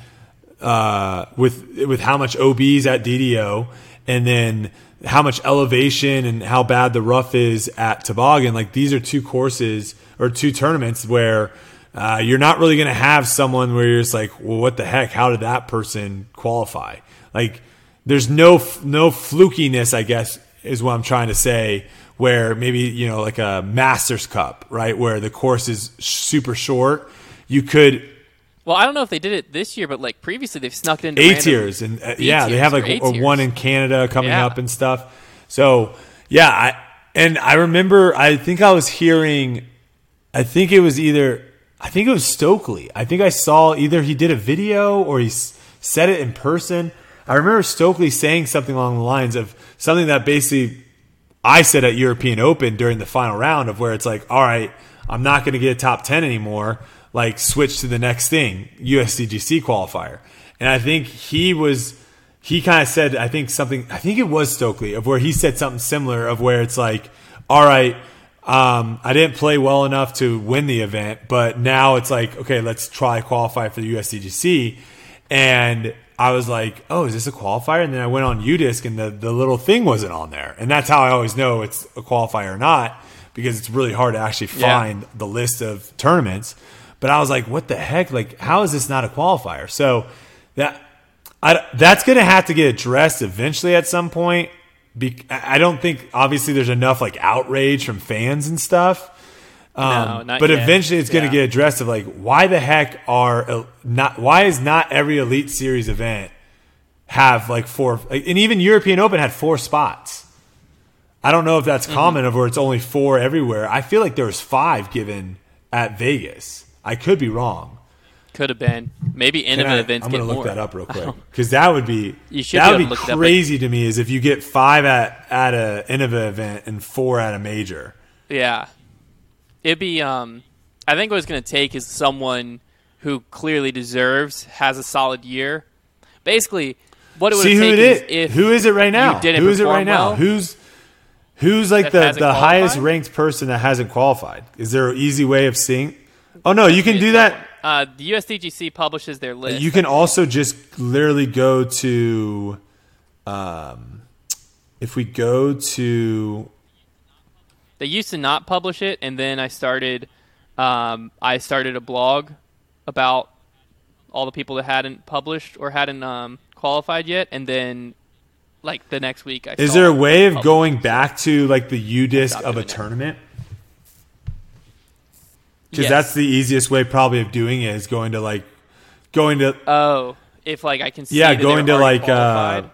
uh, with with how much O B's at D D O and then how much elevation and how bad the rough is at Toboggan, like these are two courses or two tournaments where uh, you're not really going to have someone where you're just like, well, what the heck? How did that person qualify? Like, there's no no flukiness, I guess, is what I'm trying to say. Where maybe you know, like a Masters Cup, right, where the course is super short, you could Well, I don't know if they did it this year, but like previously they've snuck into A random tiers and uh, B yeah, they tiers have or like A a, tiers. one in Canada coming Yeah. up and stuff. So yeah, I and I remember I think I was hearing, I think it was either I think it was Stokely. I think I saw either he did a video or he s- said it in person. I remember Stokely saying something along the lines of something that basically I said at European Open during the final round of where it's like, all right, I'm not going to get a top ten anymore. Like switch to the next thing, U S D G C qualifier. And I think he was, he kind of said, I think something, I think it was Stokely of where he said something similar of where it's like, all right, um, I didn't play well enough to win the event, but now it's like, okay, let's try qualify for the U S D G C. And I was like, oh, is this a qualifier? And then I went on U disc and the, the little thing wasn't on there. And that's how I always know it's a qualifier or not, because it's really hard to actually Yeah. find the list of tournaments. But I was like, what the heck? Like, how is this not a qualifier? So that I, that's going to have to get addressed eventually at some point. Be, I don't think, obviously, there's enough like outrage from fans and stuff. Um, no, not but yet. eventually it's going to yeah. get addressed of like, why the heck are not, why is not every Elite Series event have like four, like, and even European Open had four spots. I don't know if that's mm-hmm. common of where it's only four everywhere. I feel like there was five given at Vegas. I could be wrong. Could have been. Maybe Innova I, events I'm get gonna look more. that up real quick because that would be you should that be would able be to look crazy it up, to me. Is if you get five at at a Innova event and four at a major. Yeah. It'd be, um, I think what it's going to take is someone who clearly deserves, has a solid year. Basically, what it would See who take it is is. if Who is it right now? you didn't Who is it right perform now? well, Who's who's like that the, hasn't the qualified? highest ranked person that hasn't qualified? Is there an easy way of seeing? Oh no, you can do that. Uh, the U S D G C publishes their list. You can also just literally go to, um, if we go to. They used to not publish it, and then I started, um, I started a blog about all the people that hadn't published or hadn't um, qualified yet, and then, like the next week, I. Is saw there a way of published. going back to like the U disc Stop of a doing it. tournament? Because Yes. that's the easiest way probably of doing it is going to like going to Oh, if like I can see. yeah that going they're to already like uh, qualified.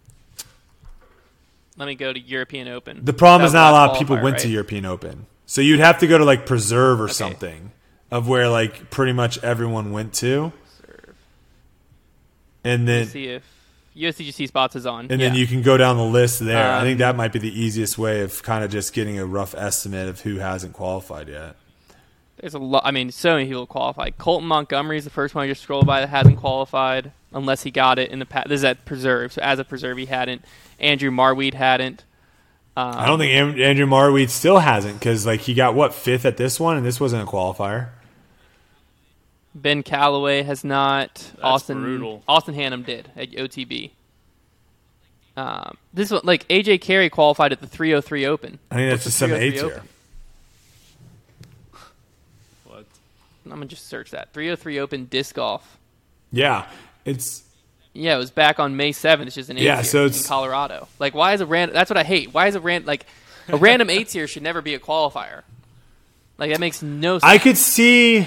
Let me go to European Open. the problem That is was not a last lot of people qualifier, went right? to European Open, so you'd have to go to like Preserve or Okay. something of where like pretty much everyone went to, Serve. and then Let's see if U S D G C spots is on. and then Yeah. you can go down the list there. I think Um, that might be the easiest way of kind of just getting a rough estimate of who hasn't qualified yet. There's a lot. I mean, so many people qualified. Colton Montgomery is the first one I just scrolled by that hasn't qualified, unless he got it in the past. This is at Preserve, so as a Preserve, he hadn't. Andrew Marweed hadn't. Um, I don't think Am- Andrew Marweed still hasn't because like he got what fifth at this one, and this wasn't a qualifier. Ben Calloway has not. Austin brutal. Austin Hannum did at O T B. Um, this one, like A J Carey qualified at the three oh three Open. I think that's What's just the some A three oh three tier. Open? What? I'm gonna just search that three oh three Open disc golf. Yeah, it's Yeah, it was back on May seventh. It's just an eight Yeah, tier so it's- in Colorado. Like, why is a random? That's what I hate. Why is a random like a random eight tier should never be a qualifier? Like that makes no sense. I could see.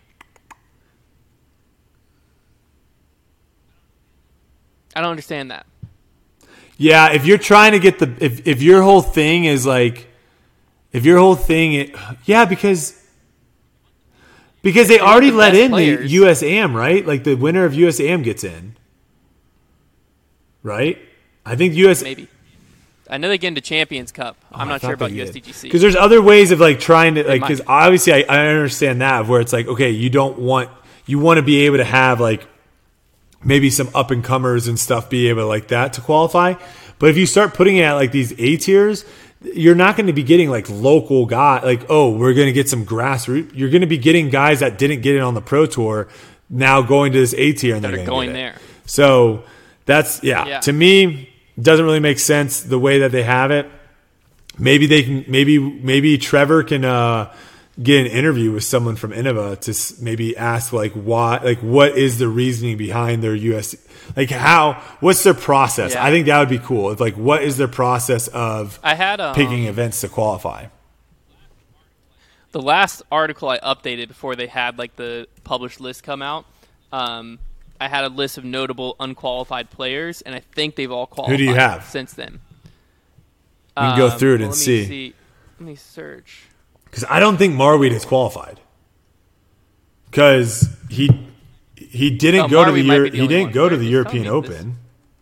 I don't understand that. Yeah, if you're trying to get the if if your whole thing is like, if your whole thing, it, yeah, because because they They want already the let best in players. the U S A M, right? Like the winner of U S A M gets in, right? I think U S Maybe. I know they get into Champions Cup. I'm not sure about U S D G C. because there's other ways of like trying to like might. because obviously I, I understand that of where it's like okay you don't want you want to be able to have like maybe some up and comers and stuff be able to like that to qualify, but if you start putting it at like these A tiers, you're not going to be getting like local guy like oh we're going to get some grassroots. You're going to be getting guys that didn't get it on the Pro Tour now going to this A tier and That they're are gonna going get it. there. So that's yeah, Yeah. to me doesn't really make sense the way that they have it. Maybe they can. Maybe maybe Trevor can uh, get an interview with someone from Innova to s- maybe ask like why, like what is the reasoning behind their U S, like how, what's their process? Yeah. I think that would be cool. If like what is their process of I had um, picking events to qualify? the last article I updated before they had like the published list come out. Um, I had a list of notable unqualified players, and I think they've all qualified. Who do you have? since then? We can go Um, through it well, and let me see. Let me search. Because I don't think Marweed has qualified. Because he he didn't Oh, go to the, Marweed might Euro- be the he only didn't one. go to Right, the it's European telling me this. Open,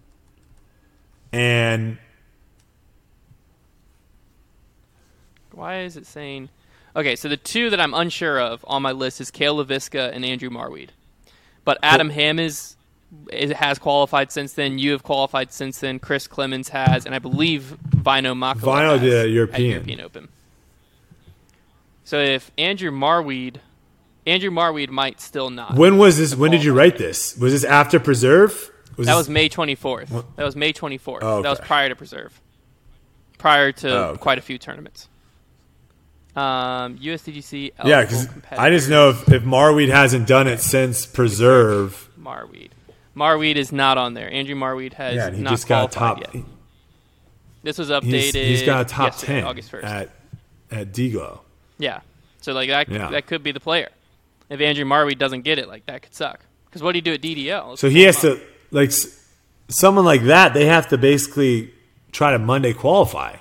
and Why is it saying? Okay, so the two that I'm unsure of on my list is Kale LaVisca and Andrew Marweed. But Adam Ham is, is has qualified since then. You have qualified since then. Chris Clemens has, and I believe Vino Makala Vino has did a at European. European Open. So if Andrew Marweed, Andrew Marweed might still not. when was this? When did you write this? Was this after Preserve? Was That this, was May twenty-fourth. That was May twenty-fourth. Oh, That was okay. prior to Preserve. Prior to Oh, okay. quite a few tournaments. Um, U S D G C. Yeah, because I just know if, if Marweed hasn't done it since Preserve. Marweed. Marweed is not on there. Andrew Marweed has Yeah, and he not just got a top. yet. This was updated. He's, he's got a top yesterday, ten August first. at at D-Glow. Yeah, so like that Yeah. that could be the player. If Andrew Marweed doesn't get it, like that could suck. Because what do you do at D D L? Let's So pull he has him up. to like s- someone like that. They have to basically try to Monday qualify.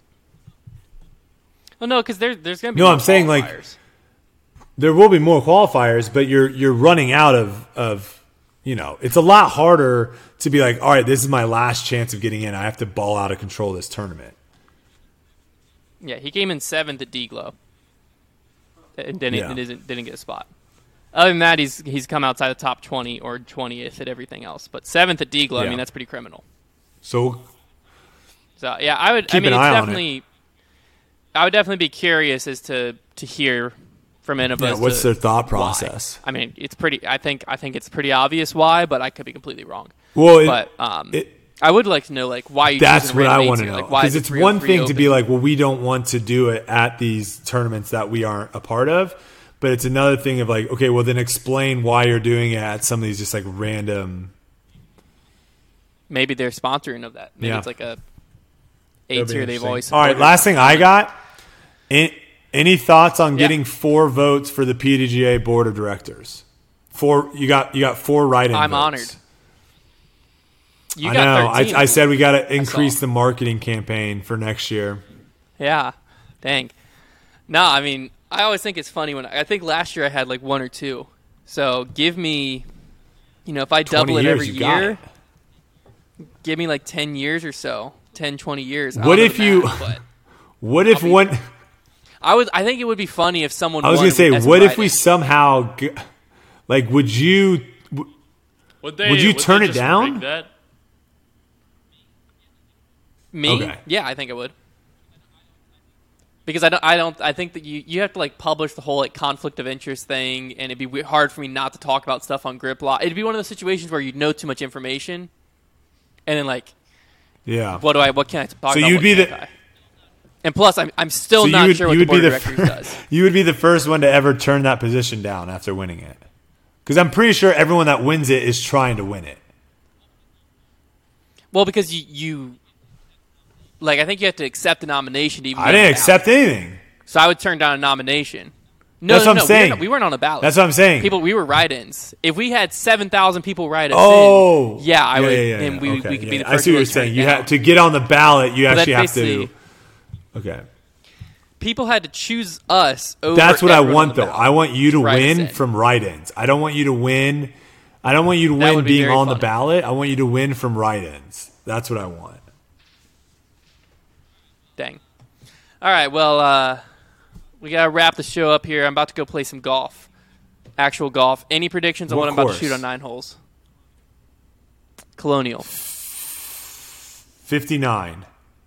Well, no, because there, there's going to be No, more I'm saying, like, qualifiers. There will be more qualifiers, but you're you're running out of of you know. It's a lot harder to be like, all right, this is my last chance of getting in. I have to ball out of control this tournament. Yeah, he came in seventh at D-Glow. And didn't, Yeah. didn't, didn't get a spot. Other than that, he's he's come outside the top twenty or twentieth at everything else. But seventh at D-Glow, I Yeah. mean, that's pretty criminal. So So, yeah, I would. Keep I mean, an it's eye on definitely. I would definitely be curious as to, to hear from any of yeah, us. what's to their thought why. process? I mean, it's pretty. I think I think it's pretty obvious why, but I could be completely wrong. Well, it, But um, it- I would like to know like why you. that's choosing what I random want eights to here. know Like, why because is it's it three oh one three thing to open? be like, well, we don't want to do it at these tournaments that we aren't a part of, but it's another thing of like, okay, well, then explain why you're doing it at some of these just like random. Maybe they're sponsoring of that. Maybe Yeah. it's like a That'd eight be here. They've interesting. always All right. supported. Last thing I got. Any, any thoughts on Yeah. getting four votes for the P D G A board of directors? Four. You got you got four write-in. I'm votes. honored. You I got know. thirteen. I, I said we got to increase saw. the marketing campaign for next year. Yeah, dang. No, I mean, I always think it's funny when I think last year I had like one or two. So give me, you know, if I double twenty it years, every you got year, it. give me like ten years or so, ten, twenty years. I What don't know if the you- math, but What if I'll be- one? I would. I think it would be funny if someone. I was won gonna say, as a what if we write-in. somehow, g- like, would you? Would, they, Would you they turn it just down? rig That? Me? Okay. Yeah, I think it would. Because I don't, I don't, I think that you, you have to like publish the whole like conflict of interest thing, and it'd be we- hard for me not to talk about stuff on Grip Law. It'd be one of those situations where you know too much information, and then like, Yeah. what do I, what can I talk So about? you'd what be can't the- I? And plus, I'm, I'm still So not you would, sure you what the would be board the of directors fir- does. you would be the first one to ever turn that position down after winning it, because I'm pretty sure everyone that wins it is trying to win it. Well, because you, you, like, I think you have to accept the nomination to even. I get didn't on the accept ballot. anything. So I would turn down a nomination. No, That's no, what I'm no, we saying. weren't- We weren't on a ballot. That's what I'm saying. People, we were write-ins. If we had seven thousand people write us Oh, in, yeah, I would, yeah, yeah, and yeah. we, Okay, we could yeah, be yeah. the I first see what one you're to turn saying. it You down. have to get on the ballot. You But that actually have to. basically- Okay. People had to choose us over. That's what I everyone on want, the though. ballot. I want you to Write us win in. from write-ins. I don't want you to win. I don't want you to That win would be being very on the funny. ballot. I want you to win from write-ins. That's what I want. Dang. All right, well, uh, we gotta wrap the show up here. I'm about to go play some golf, actual golf. Any predictions on What what I'm about to course? shoot on nine holes? Colonial. fifty-nine.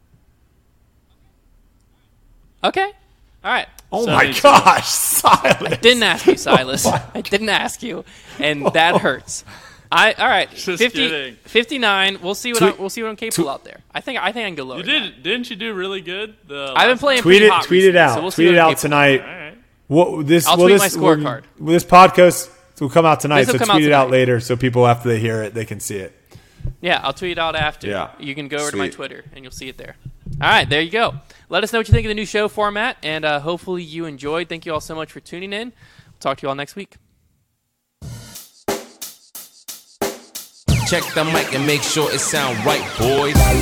Okay. All right. Oh So my it's- gosh, Silas. Didn't ask you, Silas. I didn't ask you, and that hurts. I all right. Just fifty, kidding. fifty-nine. We'll see what Tweet- I, we'll see what I'm capable tweet- out there. I think I think I can go lower. You than did, didn't you do really good? The that. I've been last playing. Tweet pretty it. hot Tweet it recently, out. so we'll see tweet what it I'm out capable of. tonight. All right. What this? I'll well, tweet this, my scorecard. well, This podcast will come out tonight, This so will tweet come out it out tonight. later, so people after they hear it, they can see it. Yeah, I'll tweet it out after. Yeah. You can go over to my Sweet. Twitter and you'll see it there. All right, there you go. Let us know what you think of the new show format, and uh, hopefully you enjoyed. Thank you all so much for tuning in. Talk to you all next week. Check the mic and make sure it sound right, boys.